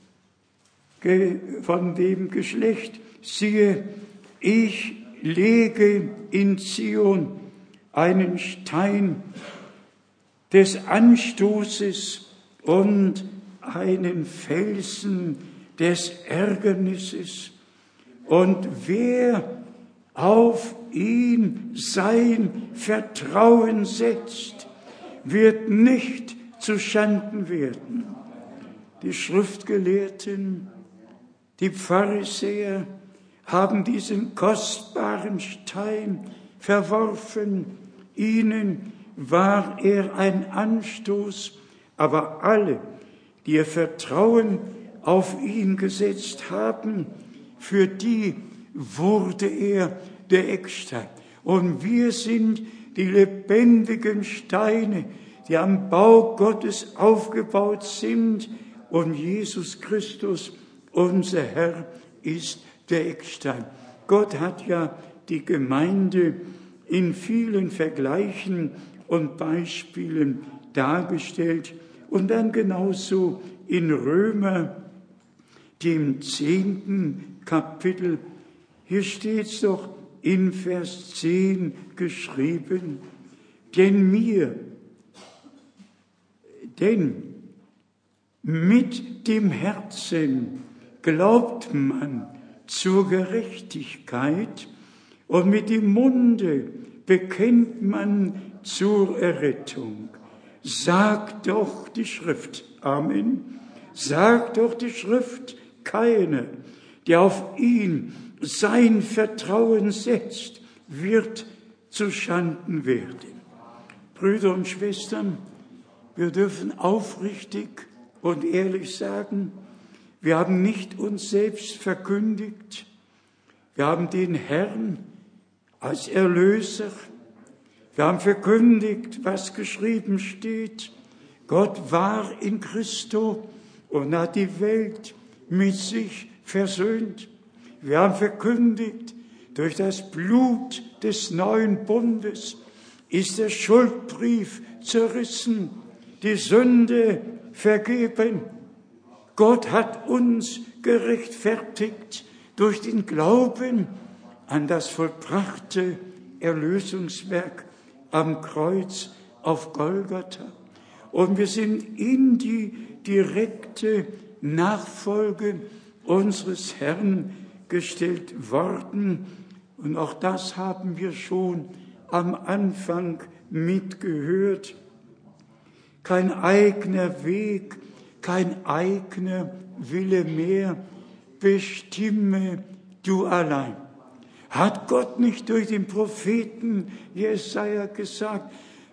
von dem Geschlecht, siehe, ich lege in Zion einen Stein des Anstoßes und einen Felsen des Ärgernisses. Und wer auf ihn sein Vertrauen setzt, wird nicht zu Schanden werden. Die Schriftgelehrten, die Pharisäer haben diesen kostbaren Stein verworfen. Ihnen war er ein Anstoß, aber alle, die ihr Vertrauen auf ihn gesetzt haben, für die wurde er der Eckstein. Und wir sind die lebendigen Steine, die am Bau Gottes aufgebaut sind. Und Jesus Christus, unser Herr, ist der Eckstein. Gott hat ja die Gemeinde in vielen Vergleichen und Beispielen dargestellt. Und dann genauso in Römer, dem zehnten Kapitel. Hier steht es doch in Vers zehn geschrieben, denn mir, denn mit dem Herzen glaubt man zur Gerechtigkeit und mit dem Munde bekennt man zur Errettung. Sagt doch die Schrift, Amen, sagt doch die Schrift, keiner, der auf ihn sein Vertrauen setzt, wird zu Schanden werden. Brüder und Schwestern, wir dürfen aufrichtig und ehrlich sagen, wir haben nicht uns selbst verkündigt, wir haben den Herrn als Erlöser, wir haben verkündigt, was geschrieben steht. Gott war in Christo und hat die Welt mit sich versöhnt. Wir haben verkündigt, durch das Blut des neuen Bundes ist der Schuldbrief zerrissen, die Sünde vergeben. Gott hat uns gerechtfertigt durch den Glauben an das vollbrachte Erlösungswerk am Kreuz auf Golgatha. Und wir sind in die direkte Nachfolge unseres Herrn gestellt worden. Und auch das haben wir schon am Anfang mitgehört. Kein eigener Weg, kein eigener Wille mehr, bestimme du allein. Hat Gott nicht durch den Propheten Jesaja gesagt,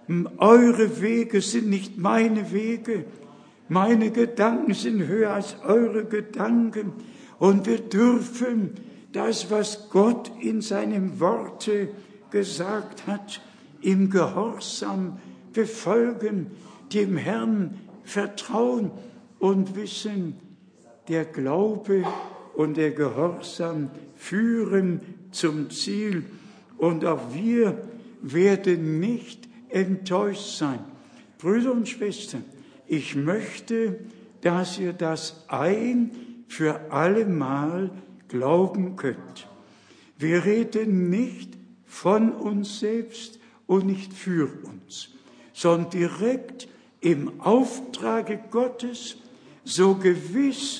eure Wege sind nicht meine Wege, meine Gedanken sind höher als eure Gedanken. Und wir dürfen das, was Gott in seinem Worte gesagt hat, im Gehorsam befolgen, dem Herrn vertrauen und wissen, der Glaube und der Gehorsam führen zum Ziel. Und auch wir werden nicht enttäuscht sein. Brüder und Schwestern, ich möchte, dass ihr das ein für allemal glauben könnt. Wir reden nicht von uns selbst und nicht für uns, sondern direkt im Auftrage Gottes, so gewiss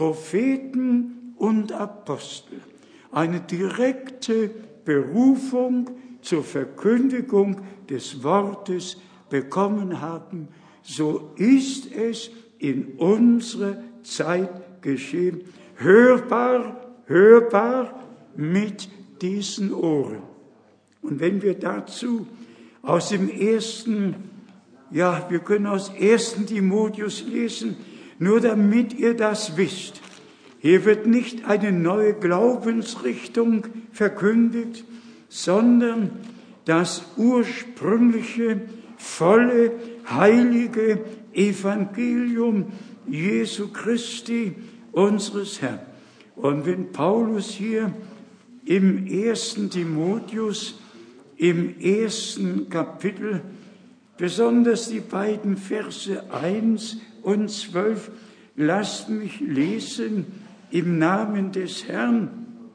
Propheten und Apostel eine direkte Berufung zur Verkündigung des Wortes bekommen haben, so ist es in unserer Zeit geschehen. Hörbar, hörbar mit diesen Ohren. Und wenn wir dazu aus dem ersten, ja, wir können aus ersten Timotheus lesen, nur damit ihr das wisst. Hier wird nicht eine neue Glaubensrichtung verkündigt, sondern das ursprüngliche, volle, heilige Evangelium Jesu Christi, unseres Herrn. Und wenn Paulus hier im ersten Timotheus, im ersten Kapitel, besonders die beiden Verse eins und zwölf, lasst mich lesen, im Namen des Herrn,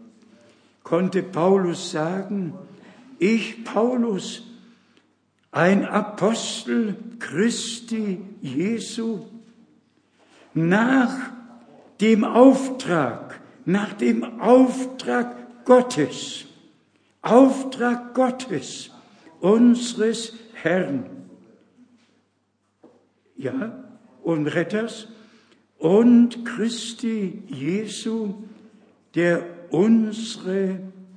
konnte Paulus sagen, ich, Paulus, ein Apostel Christi Jesu, nach dem Auftrag, nach dem Auftrag Gottes, Auftrag Gottes, unseres Herrn, ja, und Retters, und Christi Jesu, der unsere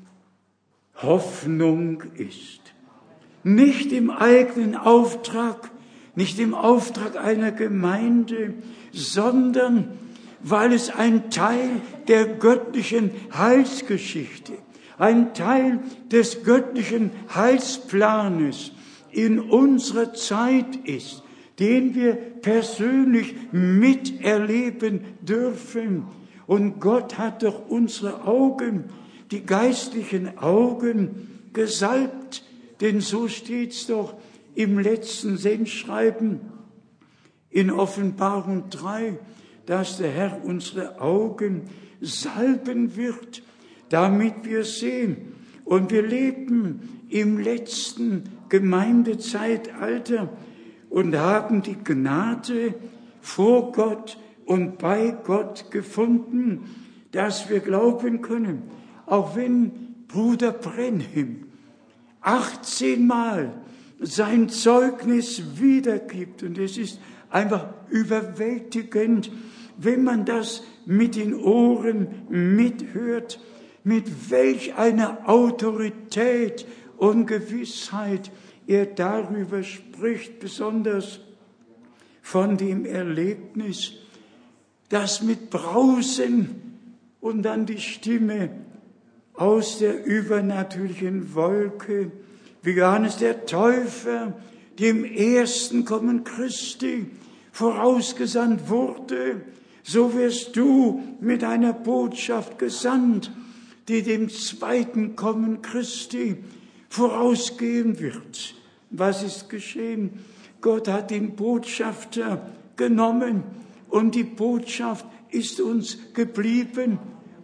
Hoffnung ist. Nicht im eigenen Auftrag, nicht im Auftrag einer Gemeinde, sondern weil es ein Teil der göttlichen Heilsgeschichte, ein Teil des göttlichen Heilsplanes in unserer Zeit ist, den wir persönlich miterleben dürfen. Und Gott hat doch unsere Augen, die geistlichen Augen, gesalbt. Denn so steht's doch im letzten Sendschreiben in Offenbarung drei, dass der Herr unsere Augen salben wird, damit wir sehen. Und wir leben im letzten Gemeindezeitalter und haben die Gnade vor Gott und bei Gott gefunden, dass wir glauben können, auch wenn Bruder Brenhem achtzehnmal sein Zeugnis wiedergibt, und es ist einfach überwältigend, wenn man das mit den Ohren mithört, mit welch einer Autorität und Gewissheit er darüber spricht, besonders von dem Erlebnis, das mit Brausen und dann die Stimme aus der übernatürlichen Wolke, wie Johannes der Täufer, dem ersten Kommen Christi vorausgesandt wurde, so wirst du mit einer Botschaft gesandt, die dem zweiten Kommen Christi vorausgehen wird. Was ist geschehen? Gott hat den Botschafter genommen und die Botschaft ist uns geblieben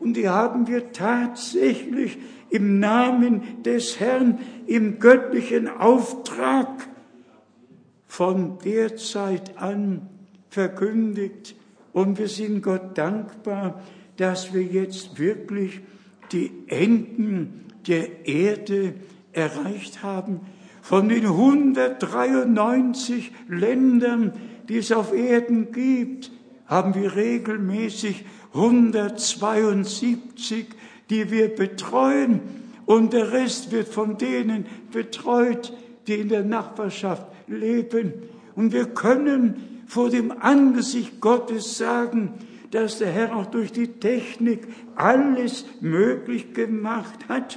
Und die haben wir tatsächlich im Namen des Herrn, im göttlichen Auftrag von der Zeit an verkündigt. Und wir sind Gott dankbar, dass wir jetzt wirklich die Enden der Erde erreicht haben. Von den hundertdreiundneunzig Ländern, die es auf Erden gibt, haben wir regelmäßig hundertzweiundsiebzig, die wir betreuen. Und der Rest wird von denen betreut, die in der Nachbarschaft leben. Und wir können vor dem Angesicht Gottes sagen, dass der Herr auch durch die Technik alles möglich gemacht hat,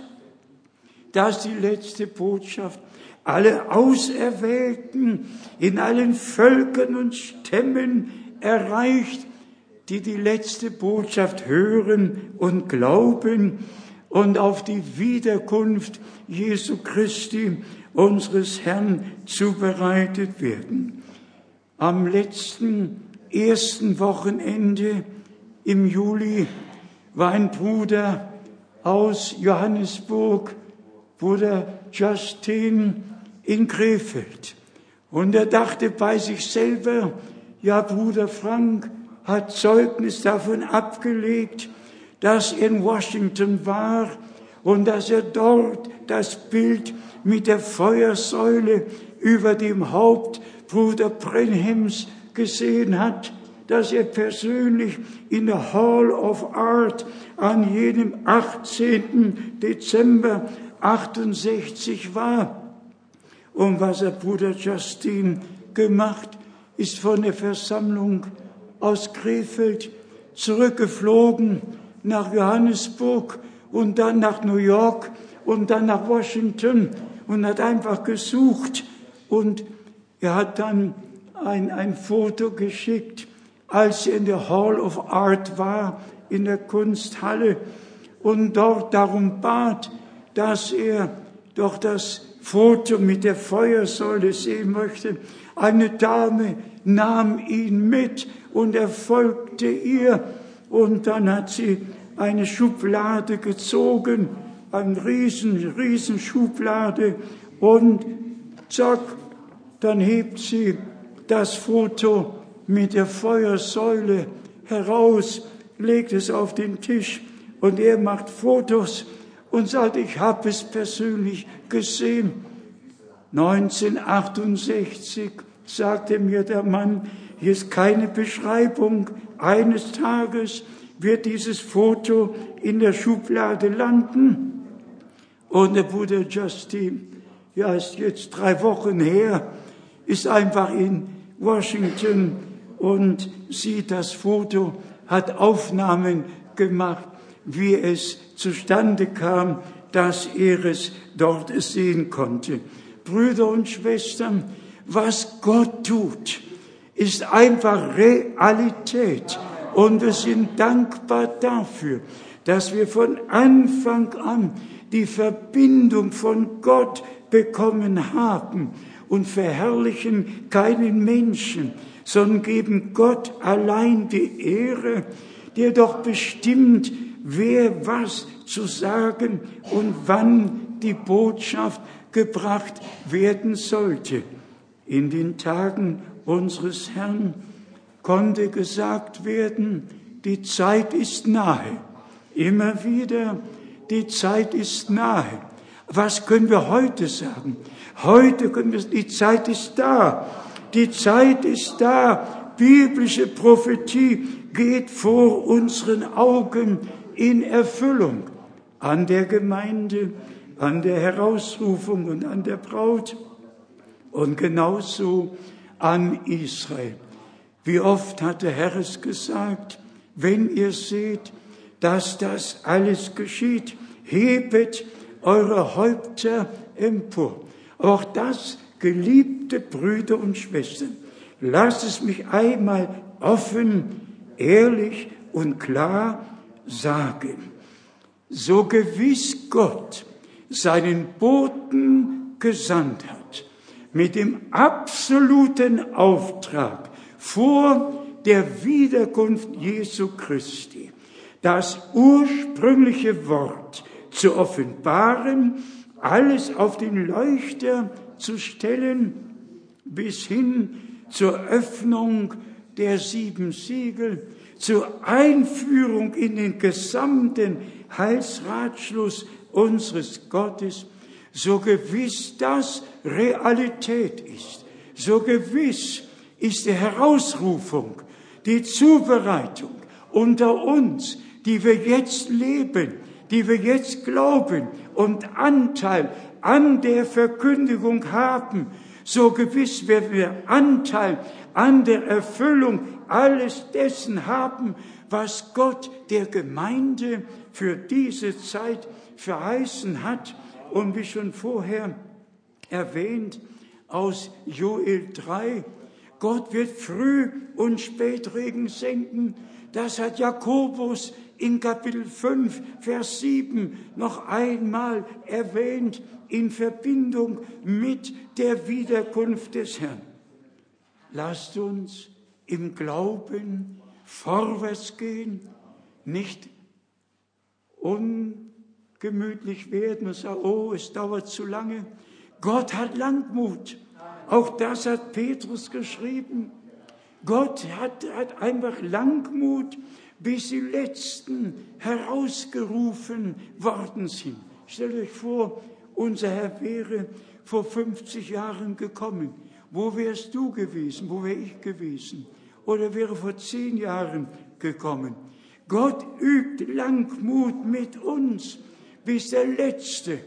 dass die letzte Botschaft alle Auserwählten in allen Völkern und Stämmen erreicht, die die letzte Botschaft hören und glauben und auf die Wiederkunft Jesu Christi, unseres Herrn, zubereitet werden. Am letzten ersten Wochenende im Juli war ein Bruder aus Johannesburg, Bruder Justin, in Krefeld. Und er dachte bei sich selber, ja, Bruder Frank hat Zeugnis davon abgelegt, dass er in Washington war und dass er dort das Bild mit der Feuersäule über dem Haupt Bruder Brenhams gesehen hat, dass er persönlich in der Hall of Art an jenem achtzehnten Dezember achtundsechzig war. Und was hat Bruder Justin gemacht? Ist von der Versammlung aus Krefeld zurückgeflogen nach Johannesburg und dann nach New York und dann nach Washington und hat einfach gesucht. Und er hat dann ein, ein Foto geschickt, als er in der Hall of Art war, in der Kunsthalle, und dort darum bat, dass er doch das Foto mit der Feuersäule sehen möchte. Eine Dame nahm ihn mit und er folgte ihr. Und dann hat sie eine Schublade gezogen, eine riesen, riesen Schublade. Und zack, dann hebt sie das Foto mit der Feuersäule heraus, legt es auf den Tisch und er macht Fotos und sagt, ich habe es persönlich gesehen. neunzehnhundertachtundsechzig sagte mir der Mann, hier ist keine Beschreibung. Eines Tages wird dieses Foto in der Schublade landen. Und der Bruder Justin, ja, ist jetzt drei Wochen her, ist einfach in Washington und sieht das Foto, hat Aufnahmen gemacht, wie es zustande kam, dass er es dort sehen konnte. Brüder und Schwestern, was Gott tut, ist einfach Realität. Und wir sind dankbar dafür, dass wir von Anfang an die Verbindung von Gott bekommen haben und verherrlichen keinen Menschen, sondern geben Gott allein die Ehre, der doch bestimmt, wer was zu sagen und wann die Botschaft gebracht werden sollte. In den Tagen unseres Herrn konnte gesagt werden, die Zeit ist nahe. Immer wieder, die Zeit ist nahe. Was können wir heute sagen? Heute können wir, die Zeit ist da. Die Zeit ist da. Biblische Prophetie geht vor unseren Augen in Erfüllung. An der Gemeinde, an der Herausrufung und an der Braut und genauso an Israel. Wie oft hat der Herr es gesagt, wenn ihr seht, dass das alles geschieht, hebet eure Häupter empor. Auch das, geliebte Brüder und Schwestern, lasst es mich einmal offen, ehrlich und klar sagen. So gewiss Gott seinen Boten gesandt hat, mit dem absoluten Auftrag vor der Wiederkunft Jesu Christi, das ursprüngliche Wort zu offenbaren, alles auf den Leuchter zu stellen, bis hin zur Öffnung der sieben Siegel, zur Einführung in den gesamten Heilsratschluss unseres Gottes, so gewiss das Realität ist, so gewiss ist die Herausrufung, die Zubereitung unter uns, die wir jetzt leben, die wir jetzt glauben und Anteil an der Verkündigung haben, so gewiss werden wir Anteil an der Erfüllung alles dessen haben, was Gott der Gemeinde für diese Zeit verheißen hat. Und wie schon vorher erwähnt aus Joel drei, Gott wird Früh- und Spätregen senden. Das hat Jakobus in Kapitel fünf, Vers sieben noch einmal erwähnt in Verbindung mit der Wiederkunft des Herrn. Lasst uns im Glauben vorwärts gehen, nicht ungemütlich werden und sagen, oh, es dauert zu lange. Gott hat Langmut. Auch das hat Petrus geschrieben. Gott hat, hat einfach Langmut, bis die Letzten herausgerufen worden sind. Stellt euch vor, unser Herr wäre vor fünfzig Jahren gekommen. Wo wärst du gewesen? Wo wäre ich gewesen? Oder wäre vor zehn Jahren gekommen? Gott übt Langmut mit uns, bis der Letzte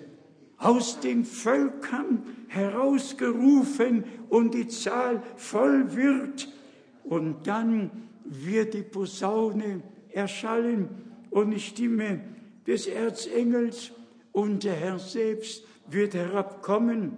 aus den Völkern herausgerufen und die Zahl voll wird. Und dann wird die Posaune erschallen und die Stimme des Erzengels und der Herr selbst wird herabkommen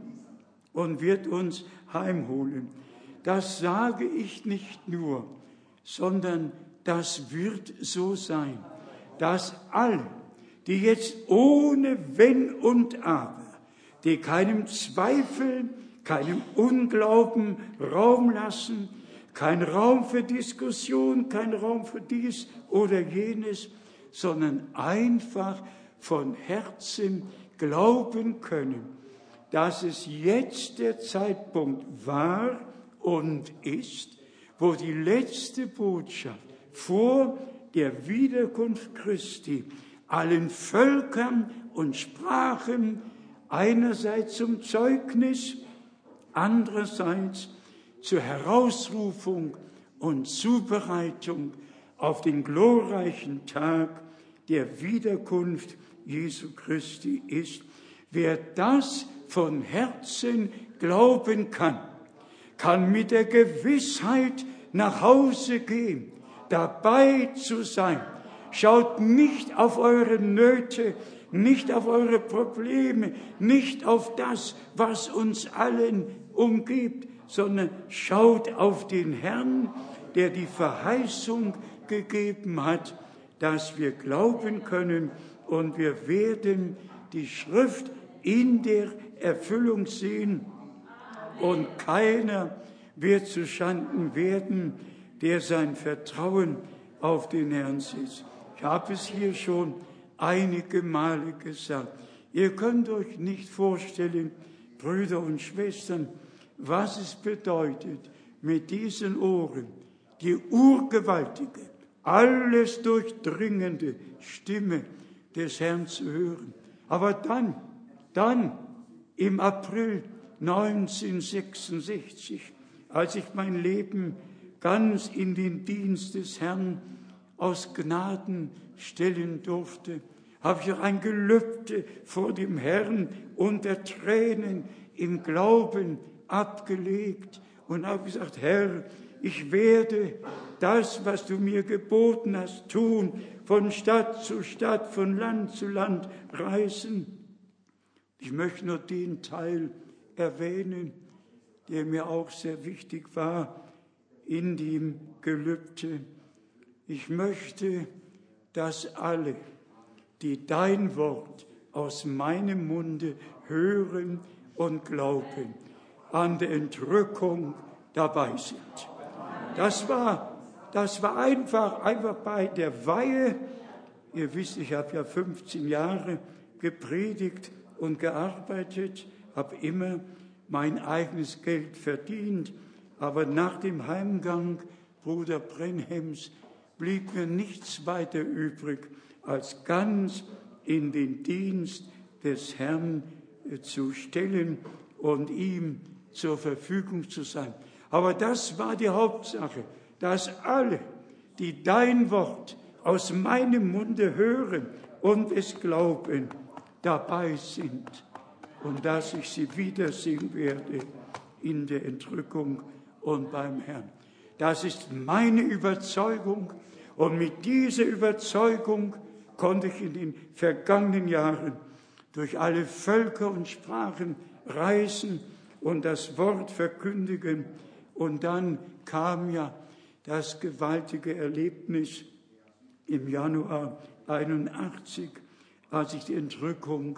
und wird uns heimholen. Das sage ich nicht nur, sondern das wird so sein, dass alle, die jetzt ohne Wenn und Aber, die keinem Zweifel, keinem Unglauben Raum lassen, kein Raum für Diskussion, kein Raum für dies oder jenes, sondern einfach von Herzen glauben können, dass es jetzt der Zeitpunkt war und ist, wo die letzte Botschaft vor der Wiederkunft Christi allen Völkern und Sprachen einerseits zum Zeugnis, andererseits zur Herausrufung und Zubereitung auf den glorreichen Tag der Wiederkunft Jesu Christi ist. Wer das von Herzen glauben kann, kann mit der Gewissheit nach Hause gehen, dabei zu sein. Schaut nicht auf eure Nöte, nicht auf eure Probleme, nicht auf das, was uns allen umgibt, sondern schaut auf den Herrn, der die Verheißung gegeben hat, dass wir glauben können und wir werden die Schrift in der Erfüllung sehen und keiner wird zuschanden werden, der sein Vertrauen auf den Herrn setzt. Ich habe es hier schon einige Male gesagt. Ihr könnt euch nicht vorstellen, Brüder und Schwestern, was es bedeutet, mit diesen Ohren die urgewaltige, alles durchdringende Stimme des Herrn zu hören. Aber dann, dann im April neunzehnhundertsechsundsechzig, als ich mein Leben ganz in den Dienst des Herrn aus Gnaden stellen durfte, habe ich auch ein Gelübde vor dem Herrn unter Tränen im Glauben abgelegt und habe gesagt, Herr, ich werde das, was du mir geboten hast, tun, von Stadt zu Stadt, von Land zu Land reisen. Ich möchte nur den Teil erwähnen, der mir auch sehr wichtig war in dem Gelübde. Ich möchte, dass alle, die dein Wort aus meinem Munde hören und glauben, an der Entrückung dabei sind. Das war, das war einfach, einfach bei der Weihe Ihr wisst, ich habe ja fünfzehn Jahre gepredigt und gearbeitet, habe immer mein eigenes Geld verdient. Aber nach dem Heimgang Bruder Brenhems blieb mir nichts weiter übrig, als ganz in den Dienst des Herrn zu stellen und ihm zur Verfügung zu sein. Aber das war die Hauptsache, dass alle, die dein Wort aus meinem Munde hören und es glauben, dabei sind und dass ich sie wiedersehen werde in der Entrückung und beim Herrn. Das ist meine Überzeugung und mit dieser Überzeugung konnte ich in den vergangenen Jahren durch alle Völker und Sprachen reisen und das Wort verkündigen. Und dann kam ja das gewaltige Erlebnis im Januar einundachtzig, als ich die Entrückung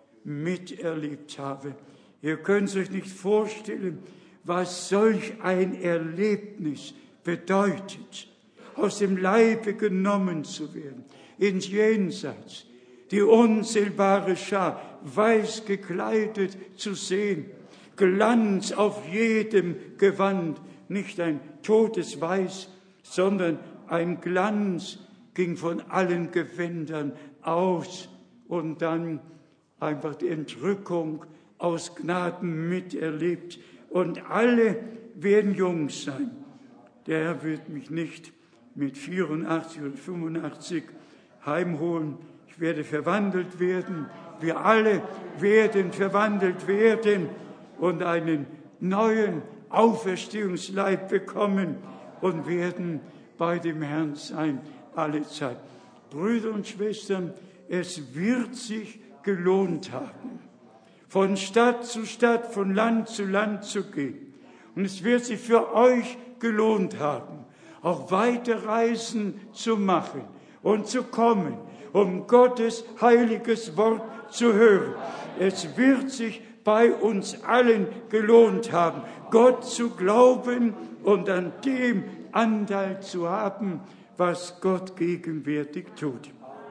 miterlebt habe. Ihr könnt es euch nicht vorstellen, was solch ein Erlebnis bedeutet, aus dem Leibe genommen zu werden, ins Jenseits, die unzählbare Schar, weiß gekleidet zu sehen, Glanz auf jedem Gewand, nicht ein totes Weiß, sondern ein Glanz ging von allen Gewändern aus und dann einfach die Entrückung aus Gnaden miterlebt. Und alle werden jung sein. Der Herr wird mich nicht mit vierundachtzig oder fünfundachtzig heimholen. Ich werde verwandelt werden. Wir alle werden verwandelt werden und einen neuen Auferstehungsleib bekommen und werden bei dem Herrn sein alle Zeit. Brüder und Schwestern, es wird sich gelohnt haben, von Stadt zu Stadt, von Land zu Land zu gehen. Und es wird sich für euch gelohnt haben, auch weite Reisen zu machen und zu kommen, um Gottes heiliges Wort zu hören. Es wird sich bei uns allen gelohnt haben, Gott zu glauben und an dem Anteil zu haben, was Gott gegenwärtig tut.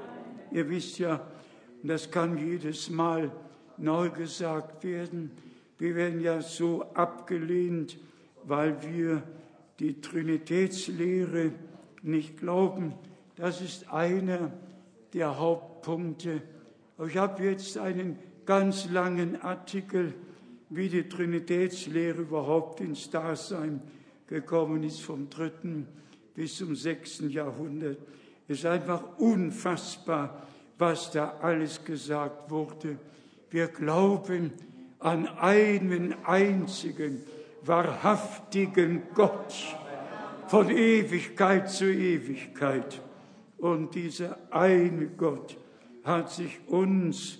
Ihr wisst ja, und das kann jedes Mal neu gesagt werden, wir werden ja so abgelehnt, weil wir die Trinitätslehre nicht glauben. Das ist einer der Hauptpunkte. Aber ich habe jetzt einen ganz langen Artikel, wie die Trinitätslehre überhaupt ins Dasein gekommen ist, vom dritten bis zum sechsten Jahrhundert. Es ist einfach unfassbar, was da alles gesagt wurde. Wir glauben an einen einzigen, wahrhaftigen Gott, von Ewigkeit zu Ewigkeit. Und dieser eine Gott hat sich uns,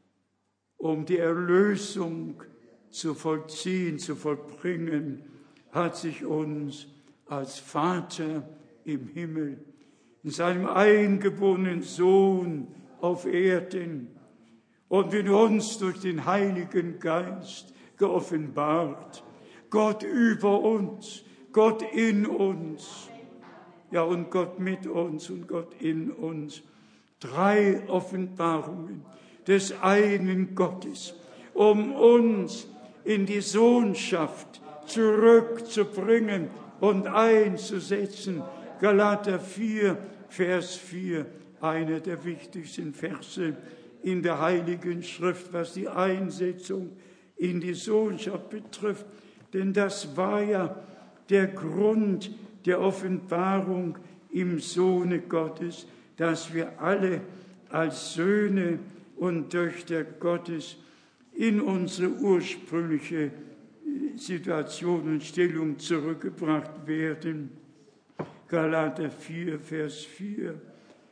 um die Erlösung zu vollziehen, zu vollbringen, hat sich uns als Vater im Himmel, in seinem eingeborenen Sohn auf Erden und in uns durch den Heiligen Geist geoffenbart. Gott über uns, Gott in uns, ja und Gott mit uns und Gott in uns. Drei Offenbarungen des einen Gottes, um uns in die Sohnschaft zurückzubringen und einzusetzen. Galater vier, Vers vier, einer der wichtigsten Verse in der Heiligen Schrift, was die Einsetzung in die Sohnschaft betrifft. Denn das war ja der Grund der Offenbarung im Sohne Gottes, dass wir alle als Söhne und Töchter Gottes in unsere ursprüngliche Situation und Stellung zurückgebracht werden. Galater vier, Vers vier.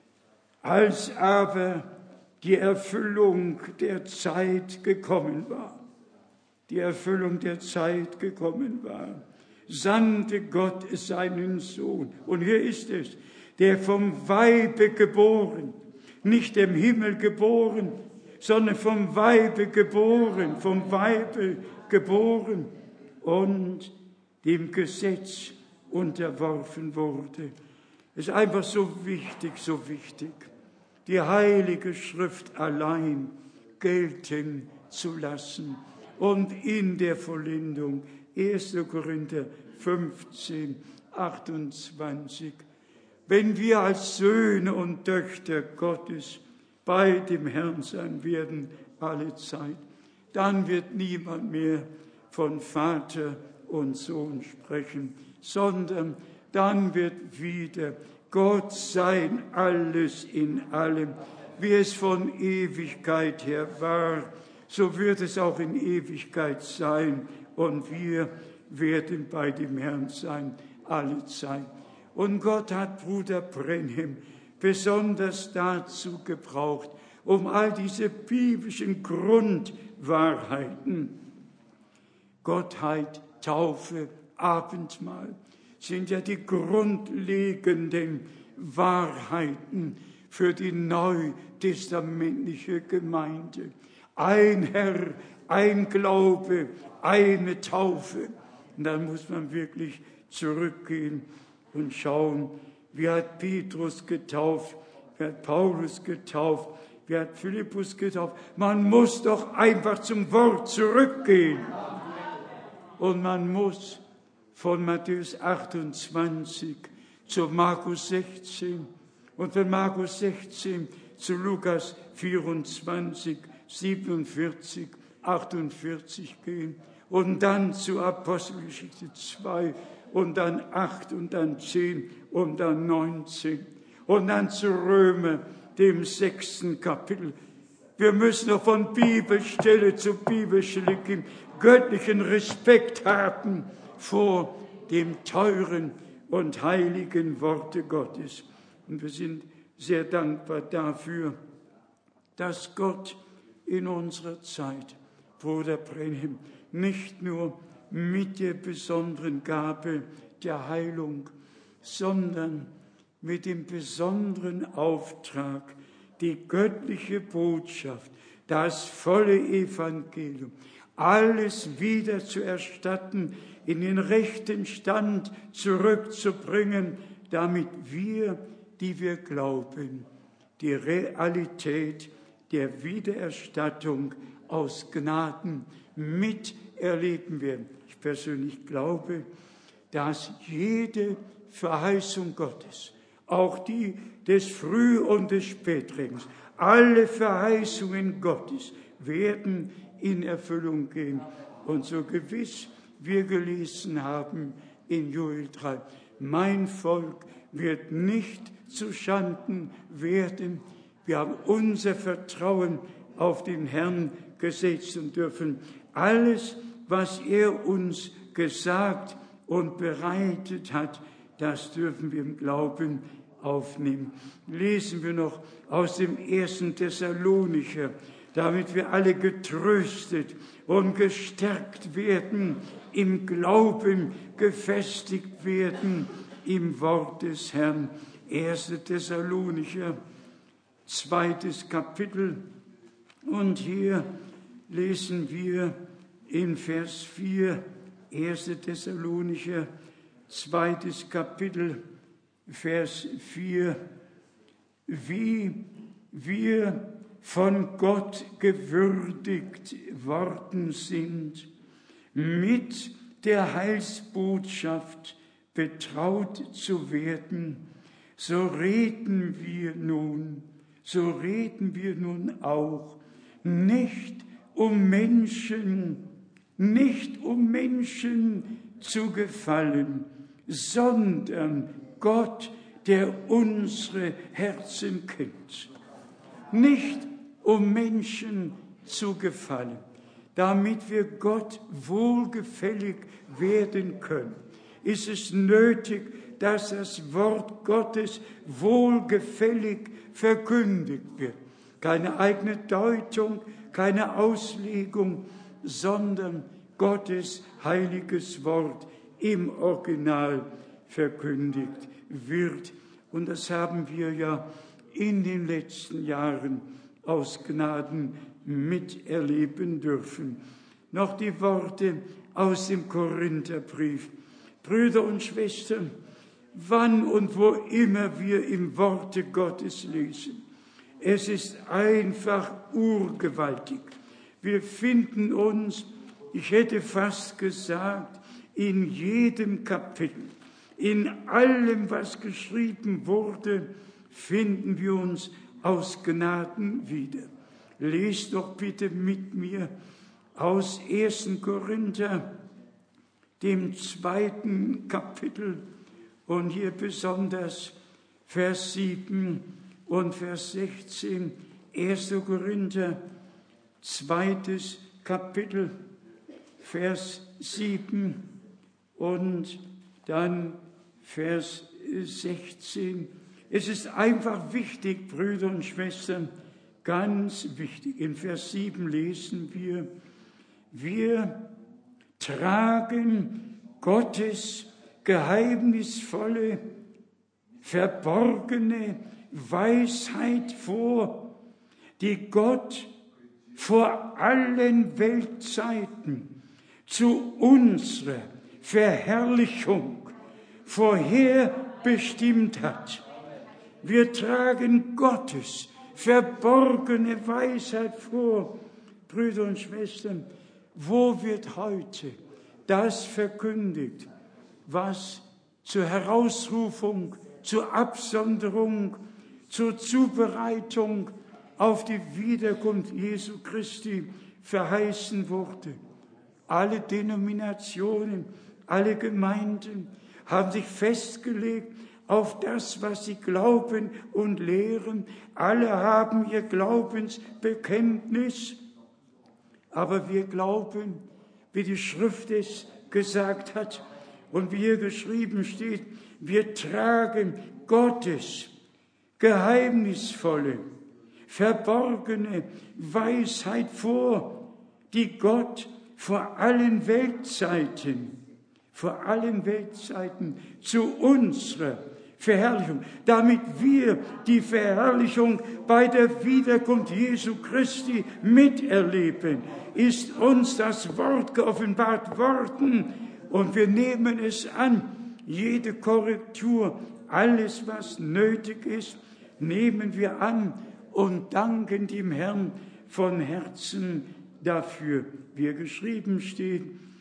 Als aber die Erfüllung der Zeit gekommen war, die Erfüllung der Zeit gekommen war, sandte Gott seinen Sohn. Und hier ist es, der vom Weibe geboren, nicht im Himmel geboren, sondern vom Weibe geboren, vom Weibe geboren und dem Gesetz unterworfen wurde. Es ist einfach so wichtig, so wichtig, die Heilige Schrift allein gelten zu lassen. Und in der Vollendung erster Korinther fünfzehn, achtundzwanzig. Wenn wir als Söhne und Töchter Gottes bei dem Herrn sein werden, alle Zeit, dann wird niemand mehr von Vater und Sohn sprechen, sondern dann wird wieder Gott sein, alles in allem. Wie es von Ewigkeit her war, so wird es auch in Ewigkeit sein. Und wir werden bei dem Herrn sein, alle Zeit. Und Gott hat Bruder Branham besonders dazu gebraucht, um all diese biblischen Grundwahrheiten, Gottheit, Taufe, Abendmahl, sind ja die grundlegenden Wahrheiten für die neutestamentliche Gemeinde. Ein Herr, ein Glaube, eine Taufe. Und dann muss man wirklich zurückgehen und schauen, wie hat Petrus getauft, wie hat Paulus getauft, wie hat Philippus getauft. Man muss doch einfach zum Wort zurückgehen. Und man muss von Matthäus achtundzwanzig zu Markus sechzehn und von Markus sechzehn zu Lukas vierundzwanzig, siebenundvierzig, achtundvierzig gehen und dann zu Apostelgeschichte zwei und dann acht und dann zehn und dann neunzehn und dann zu Römer, dem sechsten Kapitel. Wir müssen noch von Bibelstelle zu Bibelstelle gehen, göttlichen Respekt haben vor dem teuren und heiligen Worte Gottes. Und wir sind sehr dankbar dafür, dass Gott in unserer Zeit, Bruder Branham, nicht nur mit der besonderen Gabe der Heilung, sondern mit dem besonderen Auftrag, die göttliche Botschaft, das volle Evangelium, alles wieder zu erstatten, in den rechten Stand zurückzubringen, damit wir, die wir glauben, die Realität der Wiedererstattung aus Gnaden miterleben werden. Ich persönlich glaube, dass jede Verheißung Gottes, auch die des Früh- und des Spätregens, alle Verheißungen Gottes werden in Erfüllung gehen. Und so gewiss wir gelesen haben in Joel drei, mein Volk wird nicht zu Schanden werden. Wir haben unser Vertrauen auf den Herrn gesetzt und dürfen alles, was er uns gesagt und bereitet hat, das dürfen wir im Glauben aufnehmen. Lesen wir noch aus dem ersten Thessalonicher, damit wir alle getröstet und gestärkt werden, im Glauben gefestigt werden, im Wort des Herrn. erster Thessalonicher, zweites Kapitel. Und hier lesen wir in Vers vier, erster Thessalonicher, zweites Kapitel, Vers vier, wie wir von Gott gewürdigt worden sind, mit der Heilsbotschaft betraut zu werden, so reden wir nun, so reden wir nun auch, nicht um Menschen, nicht um Menschen zu gefallen, sondern Gott, der unsere Herzen kennt. Nicht um Menschen zu gefallen, damit wir Gott wohlgefällig werden können, ist es nötig, dass das Wort Gottes wohlgefällig verkündigt wird. Keine eigene Deutung, keine Auslegung, sondern Gottes heiliges Wort im Original verkündigt wird. Und das haben wir ja in den letzten Jahren aus Gnaden miterleben dürfen. Noch die Worte aus dem Korintherbrief. Brüder und Schwestern, wann und wo immer wir im Worte Gottes lesen, Es ist einfach urgewaltig. Wir finden uns, ich hätte fast gesagt, in jedem Kapitel, in allem, was geschrieben wurde, finden wir uns aus Gnaden wieder. Lest doch bitte mit mir aus ersten Korinther, dem zweiten Kapitel, und hier besonders Vers sieben und Vers sechzehn. erster Korinther, zweites Kapitel, Vers sieben und dann Vers sechzehn. Es ist einfach wichtig, Brüder und Schwestern, ganz wichtig. In Vers sieben lesen wir, wir tragen Gottes geheimnisvolle, verborgene Weisheit vor, die Gott vor allen Weltzeiten zu unserer Verherrlichung vorherbestimmt hat. Wir tragen Gottes verborgene Weisheit vor. Brüder und Schwestern, wo wird heute das verkündigt, was zur Herausrufung, zur Absonderung, zur Zubereitung auf die Wiederkunft Jesu Christi verheißen wurde? Alle Denominationen, alle Gemeinden haben sich festgelegt auf das, was sie glauben und lehren. Alle haben ihr Glaubensbekenntnis. Aber wir glauben, wie die Schrift es gesagt hat und wie hier geschrieben steht, wir tragen Gottes geheimnisvolle, verborgene Weisheit vor, die Gott vor allen Weltzeiten, vor allen Weltzeiten zu unserer Verherrlichung, damit wir die Verherrlichung bei der Wiederkunft Jesu Christi miterleben, ist uns das Wort geoffenbart worden und wir nehmen es an. Jede Korrektur, alles, was nötig ist, nehmen wir an und danken dem Herrn von Herzen dafür. Wie geschrieben steht,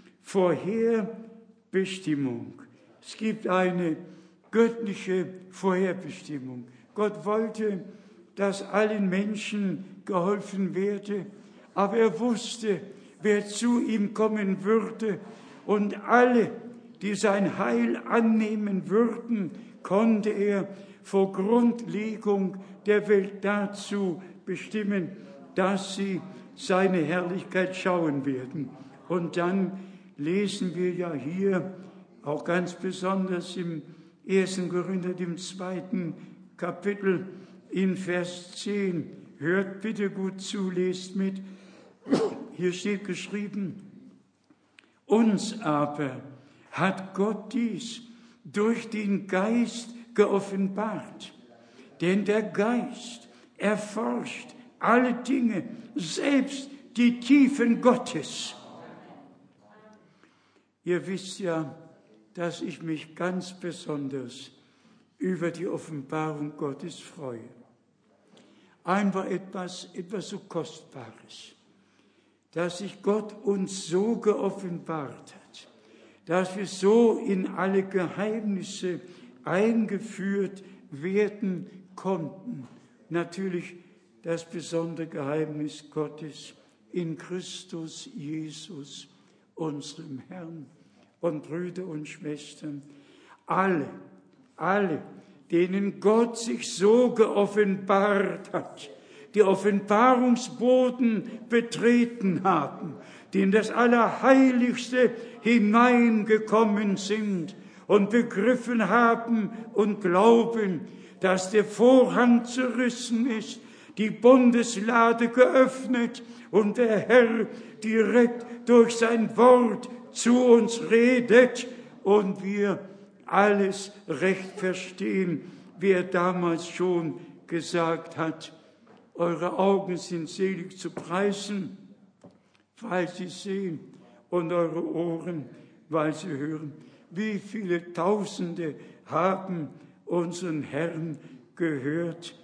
Vorherbestimmung. Es gibt eine göttliche Vorherbestimmung. Gott wollte, dass allen Menschen geholfen werde, aber er wusste, wer zu ihm kommen würde, und alle, die sein Heil annehmen würden, konnte er vor Grundlegung der Welt dazu bestimmen, dass sie seine Herrlichkeit schauen werden. Und dann lesen wir ja hier, auch ganz besonders im ersten Korinther, dem zweiten Kapitel, in Vers zehn. Hört bitte gut zu, lest mit. Hier steht geschrieben, uns aber hat Gott dies durch den Geist geoffenbart. Denn der Geist erforscht alle Dinge, selbst die Tiefen Gottes. Ihr wisst ja, dass ich mich ganz besonders über die Offenbarung Gottes freue. Einfach etwas, etwas so Kostbares, dass sich Gott uns so geoffenbart hat, dass wir so in alle Geheimnisse eingeführt werden konnten. Natürlich das besondere Geheimnis Gottes in Christus Jesus, unserem Herrn. Und Brüder und Schwestern, alle, alle, denen Gott sich so geoffenbart hat, die Offenbarungsboden betreten haben, die in das Allerheiligste hineingekommen sind und begriffen haben und glauben, dass der Vorhang zerrissen ist, die Bundeslade geöffnet und der Herr direkt durch sein Wort zu uns redet und wir alles recht verstehen, wie er damals schon gesagt hat. Eure Augen sind selig zu preisen, weil sie sehen, und eure Ohren, weil sie hören. Wie viele Tausende haben unseren Herrn gehört,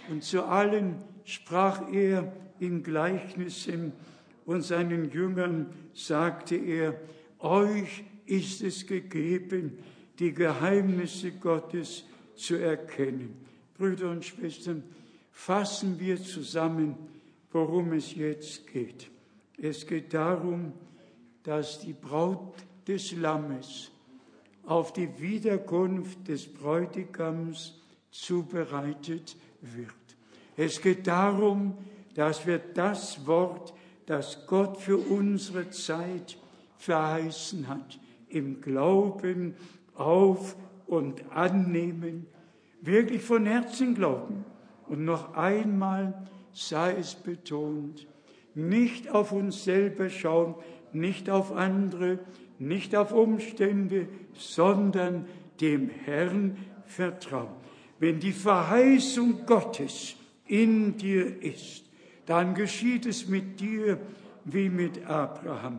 Und zu allen sprach er in Gleichnissen, und seinen Jüngern sagte er, euch ist es gegeben, die Geheimnisse Gottes zu erkennen. Brüder und Schwestern, fassen wir zusammen, worum es jetzt geht. Es geht darum, dass die Braut des Lammes auf die Wiederkunft des Bräutigams zubereitet wird. Es geht darum, dass wir das Wort, das Gott für unsere Zeit verheißen hat, im Glauben auf und annehmen, wirklich von Herzen glauben. Und noch einmal sei es betont, nicht auf uns selber schauen, nicht auf andere, nicht auf Umstände, sondern dem Herrn vertrauen. Wenn die Verheißung Gottes in dir ist, dann geschieht es mit dir wie mit Abraham.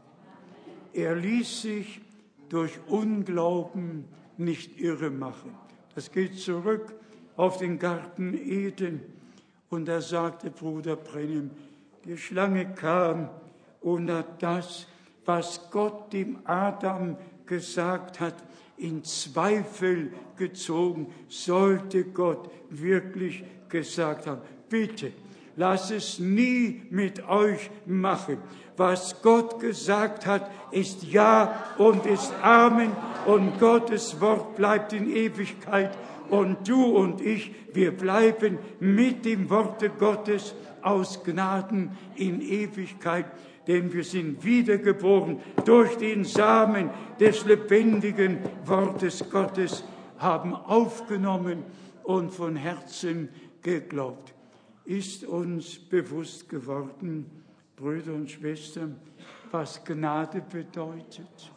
Er ließ sich durch Unglauben nicht irre machen. Das geht zurück auf den Garten Eden. Und da sagte Bruder Brennim, die Schlange kam und hat das, was Gott dem Adam gesagt hat, in Zweifel gezogen. Sollte Gott wirklich gesagt haben, bitte, lass es nie mit euch machen. Was Gott gesagt hat, ist Ja und ist Amen. Und Gottes Wort bleibt in Ewigkeit. Und du und ich, wir bleiben mit dem Worte Gottes aus Gnaden in Ewigkeit. Denn wir sind wiedergeboren durch den Samen des lebendigen Wortes Gottes, haben aufgenommen und von Herzen geglaubt. Ist uns bewusst geworden, Brüder und Schwestern, was Gnade bedeutet,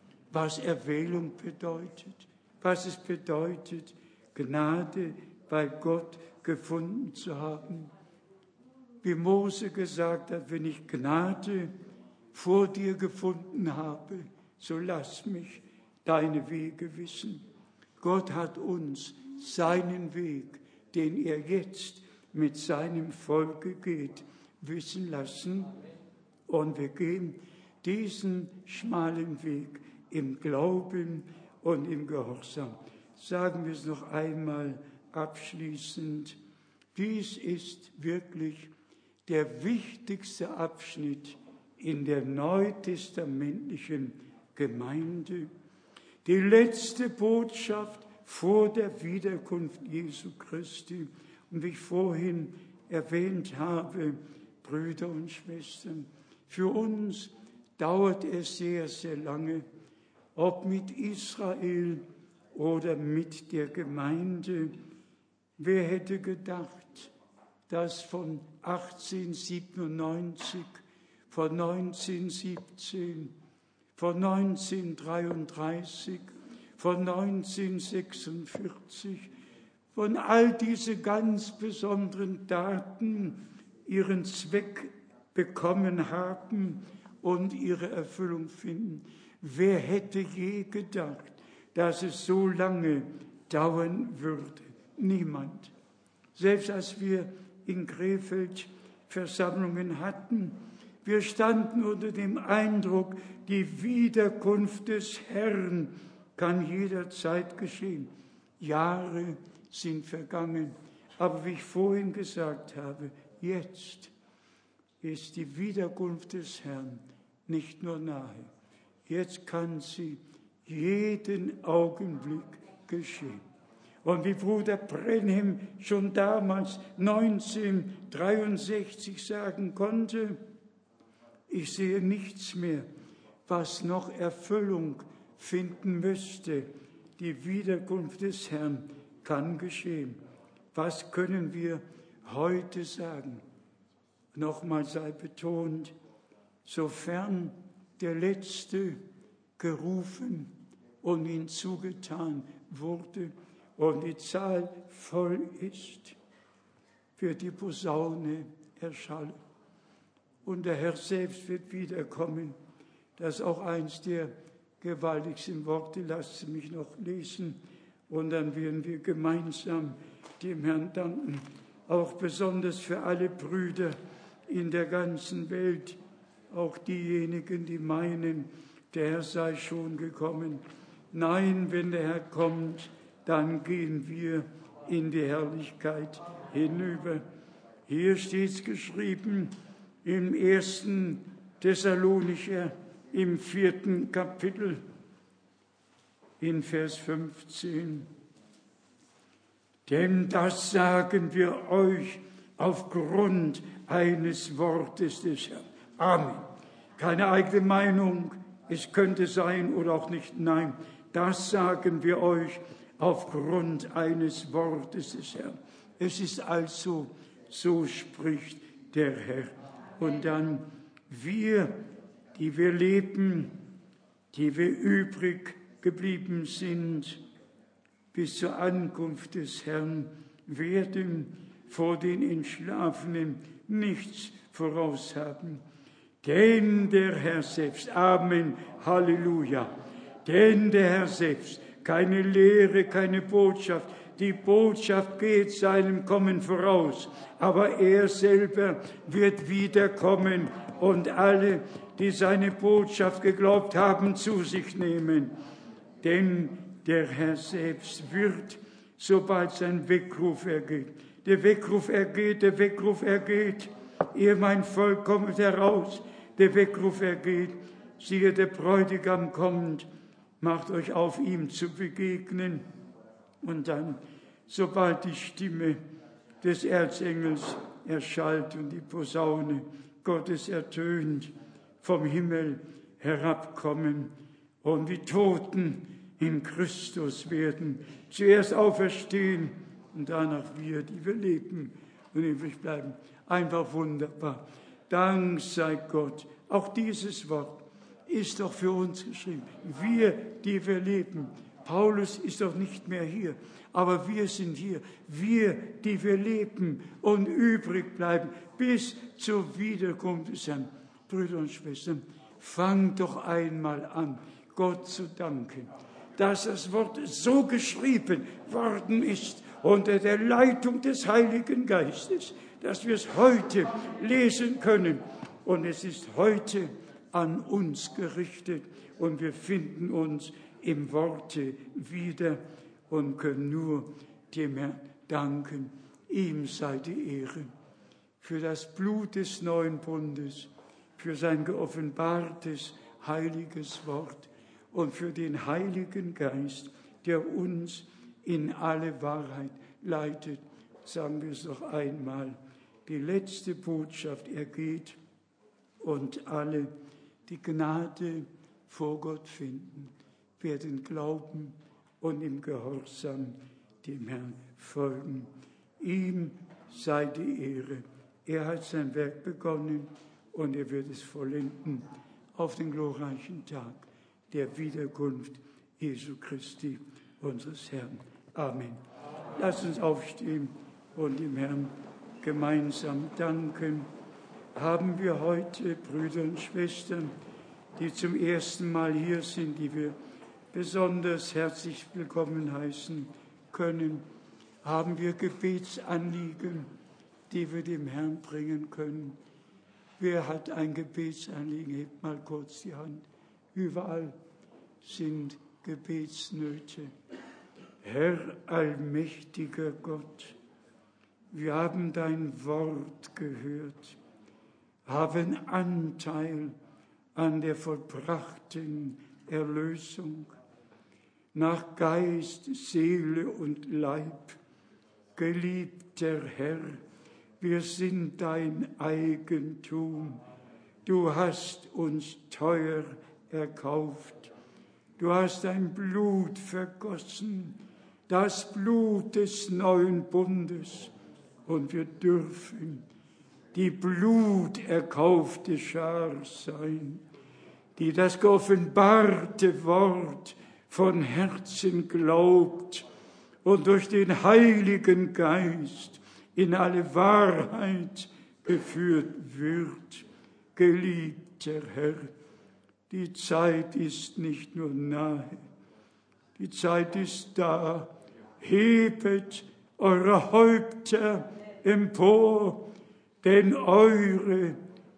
was Erwählung bedeutet, was es bedeutet, Gnade bei Gott gefunden zu haben. Wie Mose gesagt hat, wenn ich Gnade vor dir gefunden habe, so lass mich deine Wege wissen. Gott hat uns seinen Weg, den er jetzt mit seinem Volke geht, wissen lassen. Und wir gehen diesen schmalen Weg im Glauben und im Gehorsam. Sagen wir es noch einmal abschließend. Dies ist wirklich der wichtigste Abschnitt in der neutestamentlichen Gemeinde. Die letzte Botschaft vor der Wiederkunft Jesu Christi. Und wie ich vorhin erwähnt habe, Brüder und Schwestern, für uns dauert es sehr, sehr lange, ob mit Israel oder mit der Gemeinde. Wer hätte gedacht, dass von achtzehnhundertsiebenundneunzig, von neunzehnhundertsiebzehn, von neunzehnhundertdreiunddreißig, von neunzehnhundertsechsundvierzig, von all diese ganz besonderen Daten ihren Zweck bekommen haben und ihre Erfüllung finden. Wer hätte je gedacht, dass es so lange dauern würde? Niemand. Selbst als wir in Krefeld Versammlungen hatten, wir standen unter dem Eindruck, die Wiederkunft des Herrn kann jederzeit geschehen. Jahre sind vergangen, aber wie ich vorhin gesagt habe, jetzt ist die Wiederkunft des Herrn nicht nur nahe. Jetzt kann sie jeden Augenblick geschehen. Und wie Bruder Brennim schon damals neunzehnhundertdreiundsechzig sagen konnte, ich sehe nichts mehr, was noch Erfüllung finden müsste. Die Wiederkunft des Herrn kann geschehen. Was können wir heute sagen? Nochmal sei betont, sofern der Letzte gerufen und ihm zugetan wurde und die Zahl voll ist, wird die Posaune erschallen. Und der Herr selbst wird wiederkommen. Das ist auch eins der gewaltigsten Worte. Lasst Sie mich noch lesen. Und dann werden wir gemeinsam dem Herrn danken auch besonders für alle Brüder in der ganzen Welt, auch diejenigen, die meinen, der Herr sei schon gekommen. Nein, wenn der Herr kommt, dann gehen wir in die Herrlichkeit hinüber. Hier steht es geschrieben im ersten Thessalonicher, im vierten Kapitel, in Vers fünfzehn. Denn das sagen wir euch aufgrund eines Wortes des Herrn. Amen. Keine eigene Meinung, es könnte sein oder auch nicht. Nein, das sagen wir euch aufgrund eines Wortes des Herrn. Es ist also, so spricht der Herr. Und dann wir, die wir leben, die wir übrig geblieben sind, bis zur Ankunft des Herrn, werden vor den Entschlafenen nichts voraus haben. Denn der Herr selbst, Amen, Halleluja, denn der Herr selbst, keine Lehre, keine Botschaft, die Botschaft geht seinem Kommen voraus, aber er selber wird wiederkommen und alle, die seine Botschaft geglaubt haben, zu sich nehmen. Denn der Herr selbst wird, sobald sein Weckruf ergeht, der Weckruf ergeht, der Weckruf ergeht, ihr mein Volk kommt heraus, der Weckruf ergeht, siehe, der Bräutigam kommt, macht euch auf, ihm zu begegnen. Und dann, sobald die Stimme des Erzengels erschallt und die Posaune Gottes ertönt, vom Himmel herabkommen und die Toten in Christus werden zuerst auferstehen und danach wir, die wir leben und ewig bleiben. Einfach wunderbar. Dank sei Gott. Auch dieses Wort ist doch für uns geschrieben. Wir, die wir leben. Paulus ist doch nicht mehr hier, aber wir sind hier. Wir, die wir leben und übrig bleiben bis zur Wiederkunft des Herrn. Brüder und Schwestern, fangt doch einmal an, Gott zu danken, dass das Wort so geschrieben worden ist unter der Leitung des Heiligen Geistes, dass wir es heute lesen können. Und es ist heute an uns gerichtet und wir finden uns im Worte wieder und können nur dem Herrn danken. Ihm sei die Ehre für das Blut des neuen Bundes, für sein geoffenbartes heiliges Wort und für den Heiligen Geist, der uns in alle Wahrheit leitet. Sagen wir es noch einmal. Die letzte Botschaft ergeht und alle, die Gnade vor Gott finden, werden glauben und im Gehorsam dem Herrn folgen. Ihm sei die Ehre. Er hat sein Werk begonnen und er wird es vollenden auf den glorreichen Tag der Wiederkunft Jesu Christi, unseres Herrn. Amen. Lasst uns aufstehen und dem Herrn gemeinsam danken. Haben wir heute Brüder und Schwestern, die zum ersten Mal hier sind, die wir besonders herzlich willkommen heißen können, haben wir Gebetsanliegen, die wir dem Herrn bringen können. Wer hat ein Gebetsanliegen? Hebt mal kurz die Hand. Überall sind Gebetsnöte. Herr allmächtiger Gott, wir haben dein Wort gehört, haben Anteil an der vollbrachten Erlösung nach Geist, Seele und Leib. Geliebter Herr, wir sind dein Eigentum. Du hast uns teuer erkauft. Du hast dein Blut vergossen, das Blut des neuen Bundes. Und wir dürfen die bluterkaufte Schar sein, die das geoffenbarte Wort von Herzen glaubt und durch den Heiligen Geist in alle Wahrheit geführt wird. Geliebter Herr, die Zeit ist nicht nur nahe, die Zeit ist da. Hebet eure Häupter empor, denn eure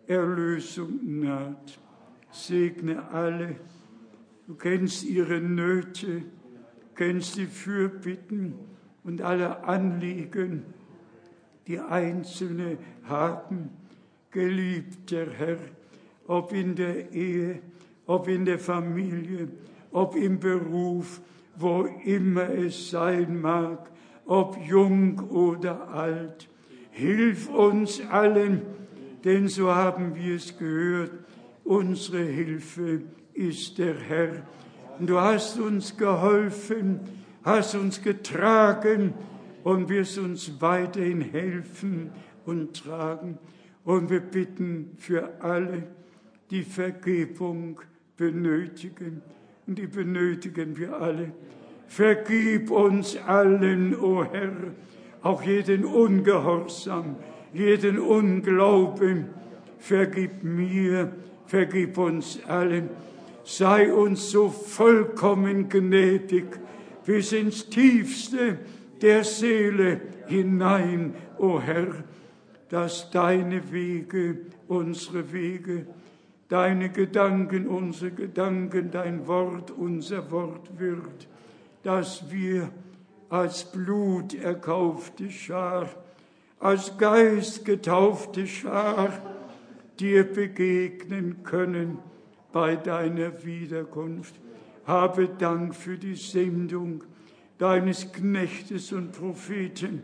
Erlösung naht. Segne alle. Du kennst ihre Nöte, kennst die Fürbitten und alle Anliegen, die Einzelne haben. Geliebter Herr, ob in der Ehe, ob in der Familie, ob im Beruf, wo immer es sein mag, ob jung oder alt. Hilf uns allen, denn so haben wir es gehört, unsere Hilfe ist der Herr. Und du hast uns geholfen, hast uns getragen und wirst uns weiterhin helfen und tragen. Und wir bitten für alle, die Vergebung benötigen. Und die benötigen wir alle. Vergib uns allen, o Herr, auch jeden Ungehorsam, jeden Unglauben. Vergib mir, vergib uns allen. Sei uns so vollkommen gnädig bis ins Tiefste der Seele hinein, o Herr, dass deine Wege unsere Wege, deine Gedanken unsere Gedanken, dein Wort unser Wort wird, dass wir als Blut erkaufte Schar, als Geist getaufte Schar dir begegnen können bei deiner Wiederkunft. Habe Dank für die Sendung deines Knechtes und Propheten.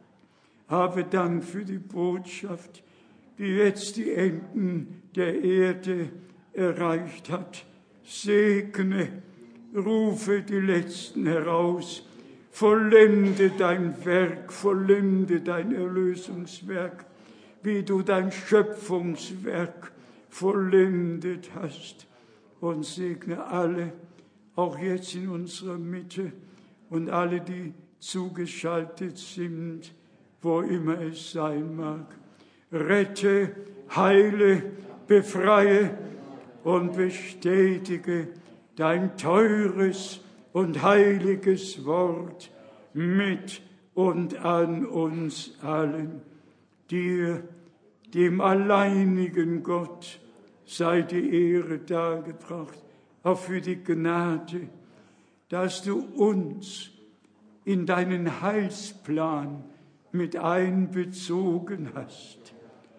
Habe Dank für die Botschaft, die jetzt die Enden der Erde erreicht hat. Segne, rufe die Letzten heraus, vollende dein Werk, vollende dein Erlösungswerk, wie du dein Schöpfungswerk vollendet hast. Und segne alle, auch jetzt in unserer Mitte, und alle, die zugeschaltet sind, wo immer es sein mag. Rette, heile, befreie und bestätige dein teures und heiliges Wort mit und an uns allen. Dir, dem alleinigen Gott, sei die Ehre dargebracht, auch für die Gnade, dass du uns in deinen Heilsplan mit einbezogen hast.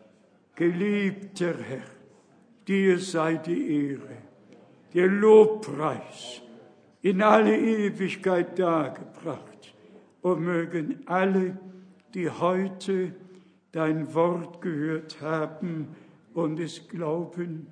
Geliebter Herr, dir sei die Ehre, der Lobpreis in alle Ewigkeit dargebracht. Und mögen alle, die heute dein Wort gehört haben und es glauben,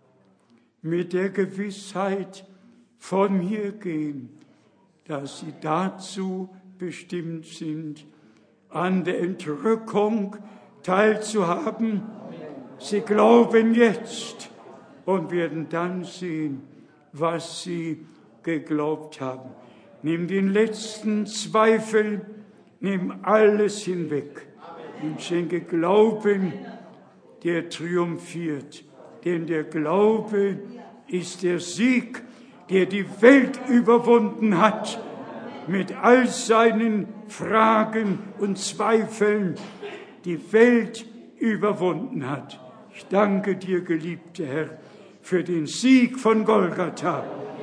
mit der Gewissheit von mir gehen, dass sie dazu bestimmt sind, an der Entrückung teilzuhaben. Sie glauben jetzt und werden dann sehen, was sie geglaubt haben. Nimm den letzten Zweifel, nimm alles hinweg und schenke Glauben, der triumphiert. Denn der Glaube ist der Sieg, der die Welt überwunden hat, mit all seinen Fragen und Zweifeln die Welt überwunden hat. Ich danke dir, geliebter Herr, für den Sieg von Golgatha.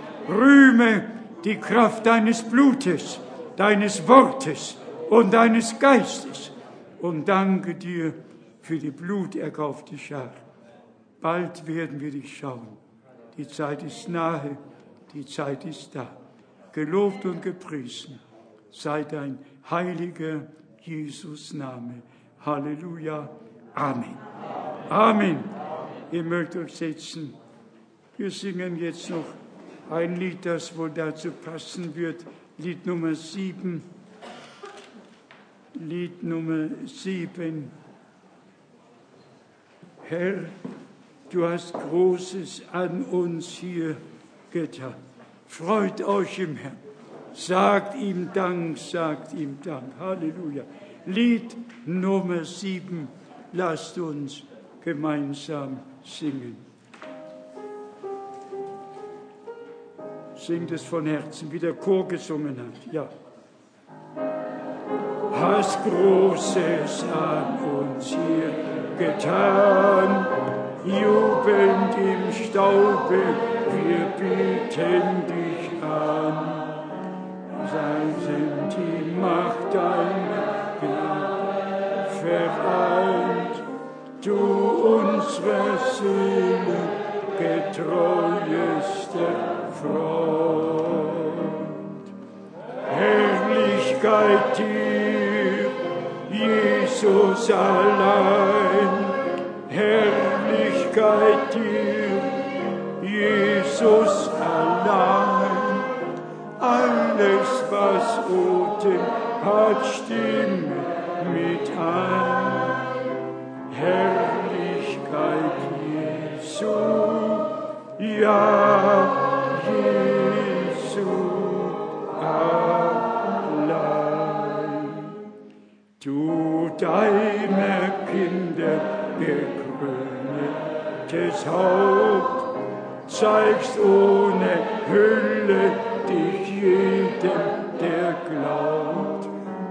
Rühme die Kraft deines Blutes, deines Wortes und deines Geistes und danke dir für die bluterkaufte Schar. Bald werden wir dich schauen. Die Zeit ist nahe, die Zeit ist da. Gelobt und gepriesen sei dein heiliger Jesus-Name. Halleluja. Amen. Amen. Ihr mögt euch setzen. Wir singen jetzt noch ein Lied, das wohl dazu passen wird. Lied Nummer sieben. Lied Nummer sieben. Herr, du hast Großes an uns hier getan. Freut euch im Herrn. Sagt ihm Dank, sagt ihm Dank. Halleluja. Lied Nummer sieben. Lasst uns gemeinsam singen. Singt es von Herzen, wie der Chor gesungen hat. Ja. hast Großes an uns hier getan. Jubelnd im Staube, wir beten dich an. Sein sind die Macht deiner Gnade vereint, du unsere Seele getreuester Freund. Herrlichkeit dir, Jesus allein, Herrlichkeit dir, Jesus allein. Alles, was Atem hat, stimme mit ein. Herrlichkeit Jesu, ja, Jesu allein. Du deine Kinder gekröntes Haupt, zeigst ohne Hülle dich jedem, der glaubt.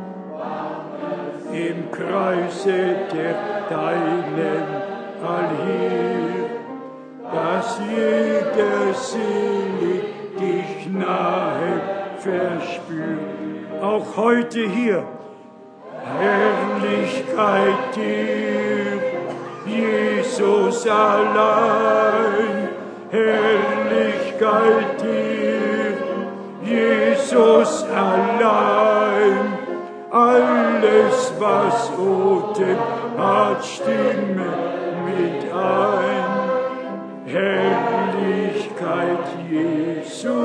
Im Kreise der Deinen allhier, dass jeder selig dich nahe verspürt. Auch heute hier, Herrlichkeit dir, Jesus allein, Herrlichkeit dir, Jesus allein. Alles, was Atem hat, stimme mit ein. Herrlichkeit Jesu,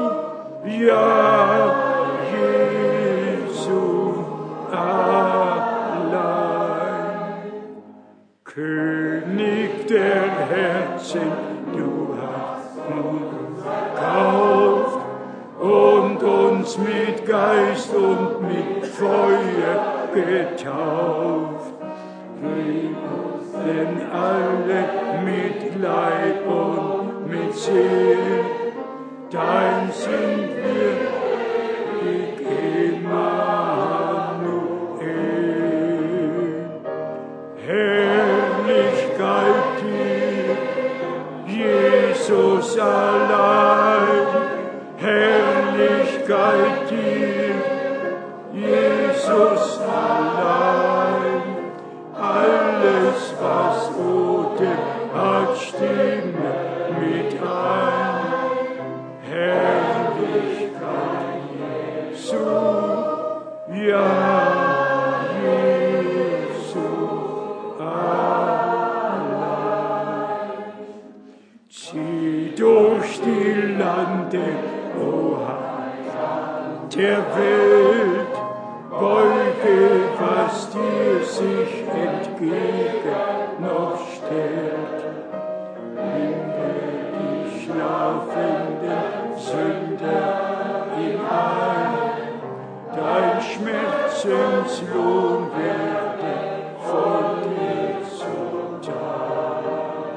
ja, Jesu allein. König der Herzen, du hast uns gekauft und uns mit Geist und mit Feuer getauft. Denn alle mit Leib und mit Seele, dein sind wir, Emmanuel. Herrlichkeit dir, Jesus allein, Herrlichkeit dir, Jesus allein. Alles, was Atem hat, stimme mit ein. Herrlichkeit Jesu, ja, Jesu allein. Zieh durch die Lande, o Heiland der Welt, beuge, was dir sich entgegen noch stellt. Binde die schlafenden Sünder in ein, dein Schmerzenslohn werde von dir zuteil.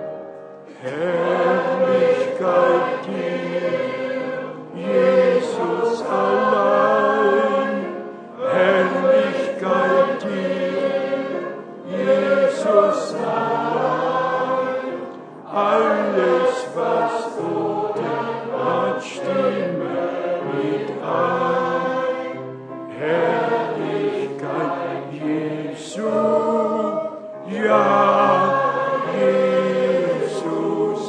Herrlichkeit dir, Jesus allein, Herrlichkeit dir, Jesus allein. Alles, was Atem hat, stimme mit ein. Herrlichkeit Jesu, ja, Jesus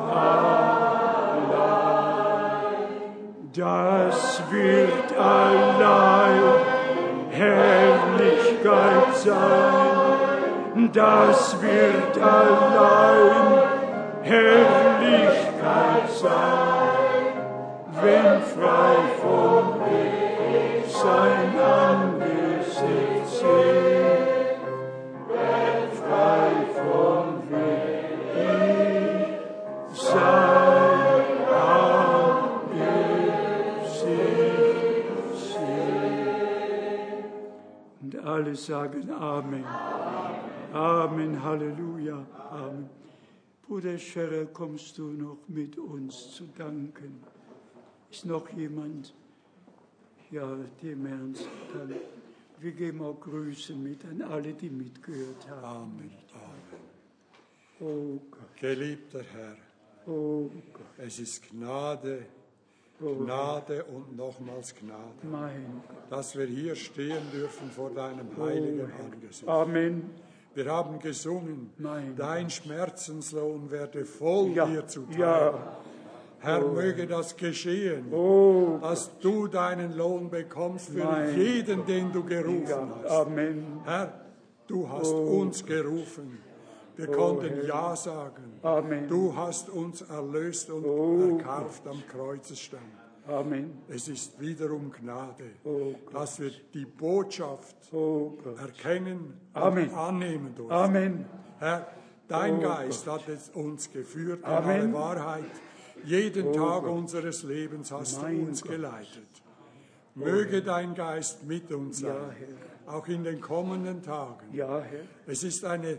allein. Das wird allein Herrlichkeit sein, das wird allein Herrlichkeit sein, wenn frei vom Weg sein Angesicht sehen, wenn frei vom Weg sein Angesicht sehen. Und alle sagen Amen. Amen, Halleluja, Amen. Bruder Scherer, kommst du noch mit uns zu danken? Ist noch jemand, ja, dem Herrn zu danken? Wir geben auch Grüße mit an alle, die mitgehört haben. Amen. Amen. Oh Gott. Geliebter Herr, Oh Gott. es ist Gnade, Oh Gnade und nochmals Gnade, mein Gott. dass wir hier stehen dürfen vor deinem heiligen Angesicht. Amen. Wir haben gesungen, Mein dein Schmerzenslohn werde voll Ja. dir zuteil. Ja. Herr, möge das geschehen, Oh dass du deinen Lohn bekommst für Mein jeden, den du gerufen ja. hast. Amen. Herr, du hast Oh uns gerufen. Wir Oh konnten Herr. Ja sagen. Amen. Du hast uns erlöst und Oh erkauft am Kreuzesstand. Amen. Es ist wiederum Gnade, Oh Gott. dass wir die Botschaft Oh Gott. erkennen Amen. und annehmen durften. Amen. Herr, dein Oh Geist hat es uns geführt in Amen. alle Wahrheit. Jeden Oh Tag Gott. unseres Lebens hast Mein du uns Gott. geleitet. Möge dein Geist mit uns sein, Ja, Herr. auch in den kommenden Tagen. Ja, Herr. Es ist eine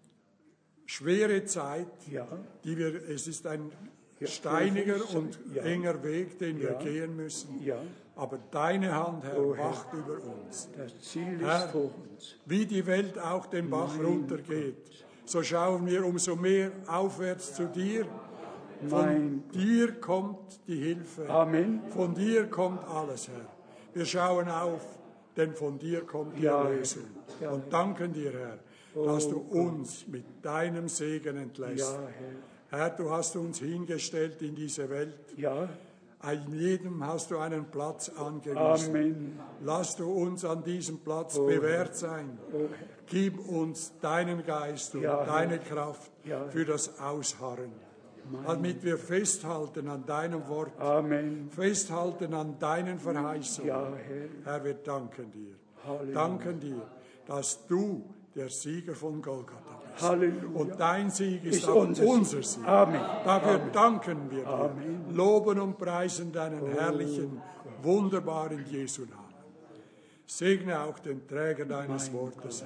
schwere Zeit, Ja. die wir, es ist ein Ja, steiniger für uns, und ja. enger Weg, den wir Ja. gehen müssen. Ja. Aber deine Hand, Herr, Oh, Herr. wacht über uns. Das Ziel ist Herr, vor uns. wie die Welt auch den Bach Mein runtergeht, so schauen wir umso mehr aufwärts zu dir. Von Mein dir kommt die Hilfe. Amen. Von dir kommt alles, Herr. Wir schauen auf, denn von dir kommt die Ja, Erlösung. ja, Und danken dir, Herr, dass du uns mit deinem Segen entlässt. Ja, Herr. Herr, du hast uns hingestellt in diese Welt. Ja. In jedem hast du einen Platz angewiesen. Amen. Lass du uns an diesem Platz Oh, bewährt sein. Oh, Herr. Gib uns deinen Geist und Ja, deine Herr. Kraft Ja. für das Ausharren, Mein- damit wir festhalten an deinem Wort, Amen. festhalten an deinen Verheißungen. Ja, Herr. Herr, wir danken dir. Halleluja. Danken dir, dass du der Sieger von Golgatha bist. Halleluja. Und dein Sieg ist, Ist auch unser unser, Sieg. Sieg. Amen. Dafür Amen. danken wir dir. Amen. Oh Loben und preisen deinen herrlichen, wunderbaren Jesu Namen. Segne auch den Träger deines Mein Wortes, Herr.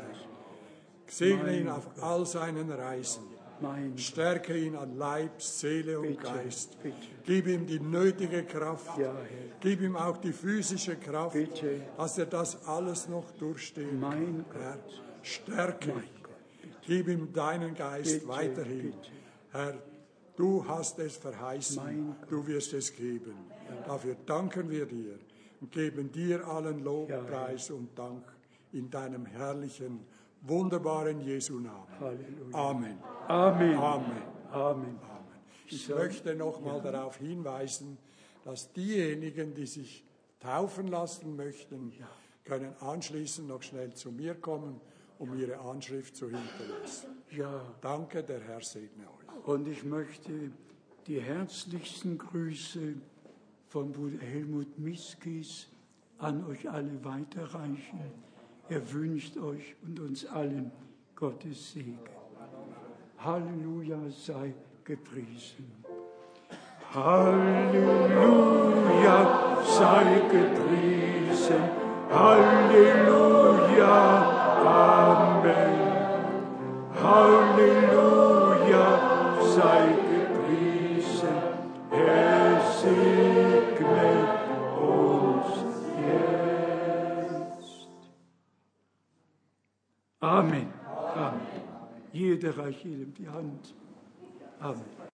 Segne Mein ihn auf all seinen Reisen. Mein Stärke ihn an Leib, Seele und Bitte, Geist. bitte. Gib ihm die nötige Kraft. Ja, Herr. Gib ihm auch die physische Kraft, Bitte. dass er das alles noch durchstehen Mein kann. Herr, Gott. stärke Mein ihn. Gott, Gib ihm deinen Geist Bitte, weiterhin. bitte. Herr, du hast es verheißen. Mein Gott. Du wirst es geben. Dafür danken wir dir und geben dir allen Lob, Ja, Preis und Dank in deinem herrlichen, wunderbaren Jesu Namen. Halleluja. Amen. Amen. Amen. Amen. Ich möchte noch mal darauf hinweisen, dass diejenigen, die sich taufen lassen möchten, können anschließend noch schnell zu mir kommen, um ihre Anschrift zu hinterlassen. Ja. Danke, der Herr segne euch. Und ich möchte die herzlichsten Grüße von Bruder Helmut Miskis an euch alle weiterreichen. Er wünscht euch und uns allen Gottes Segen. Halleluja sei gepriesen. Halleluja sei gepriesen. Halleluja, Amen. Halleluja sei gepriesen. Er segne uns jetzt. Amen. Amen. Jeder reicht jedem die Hand. Amen.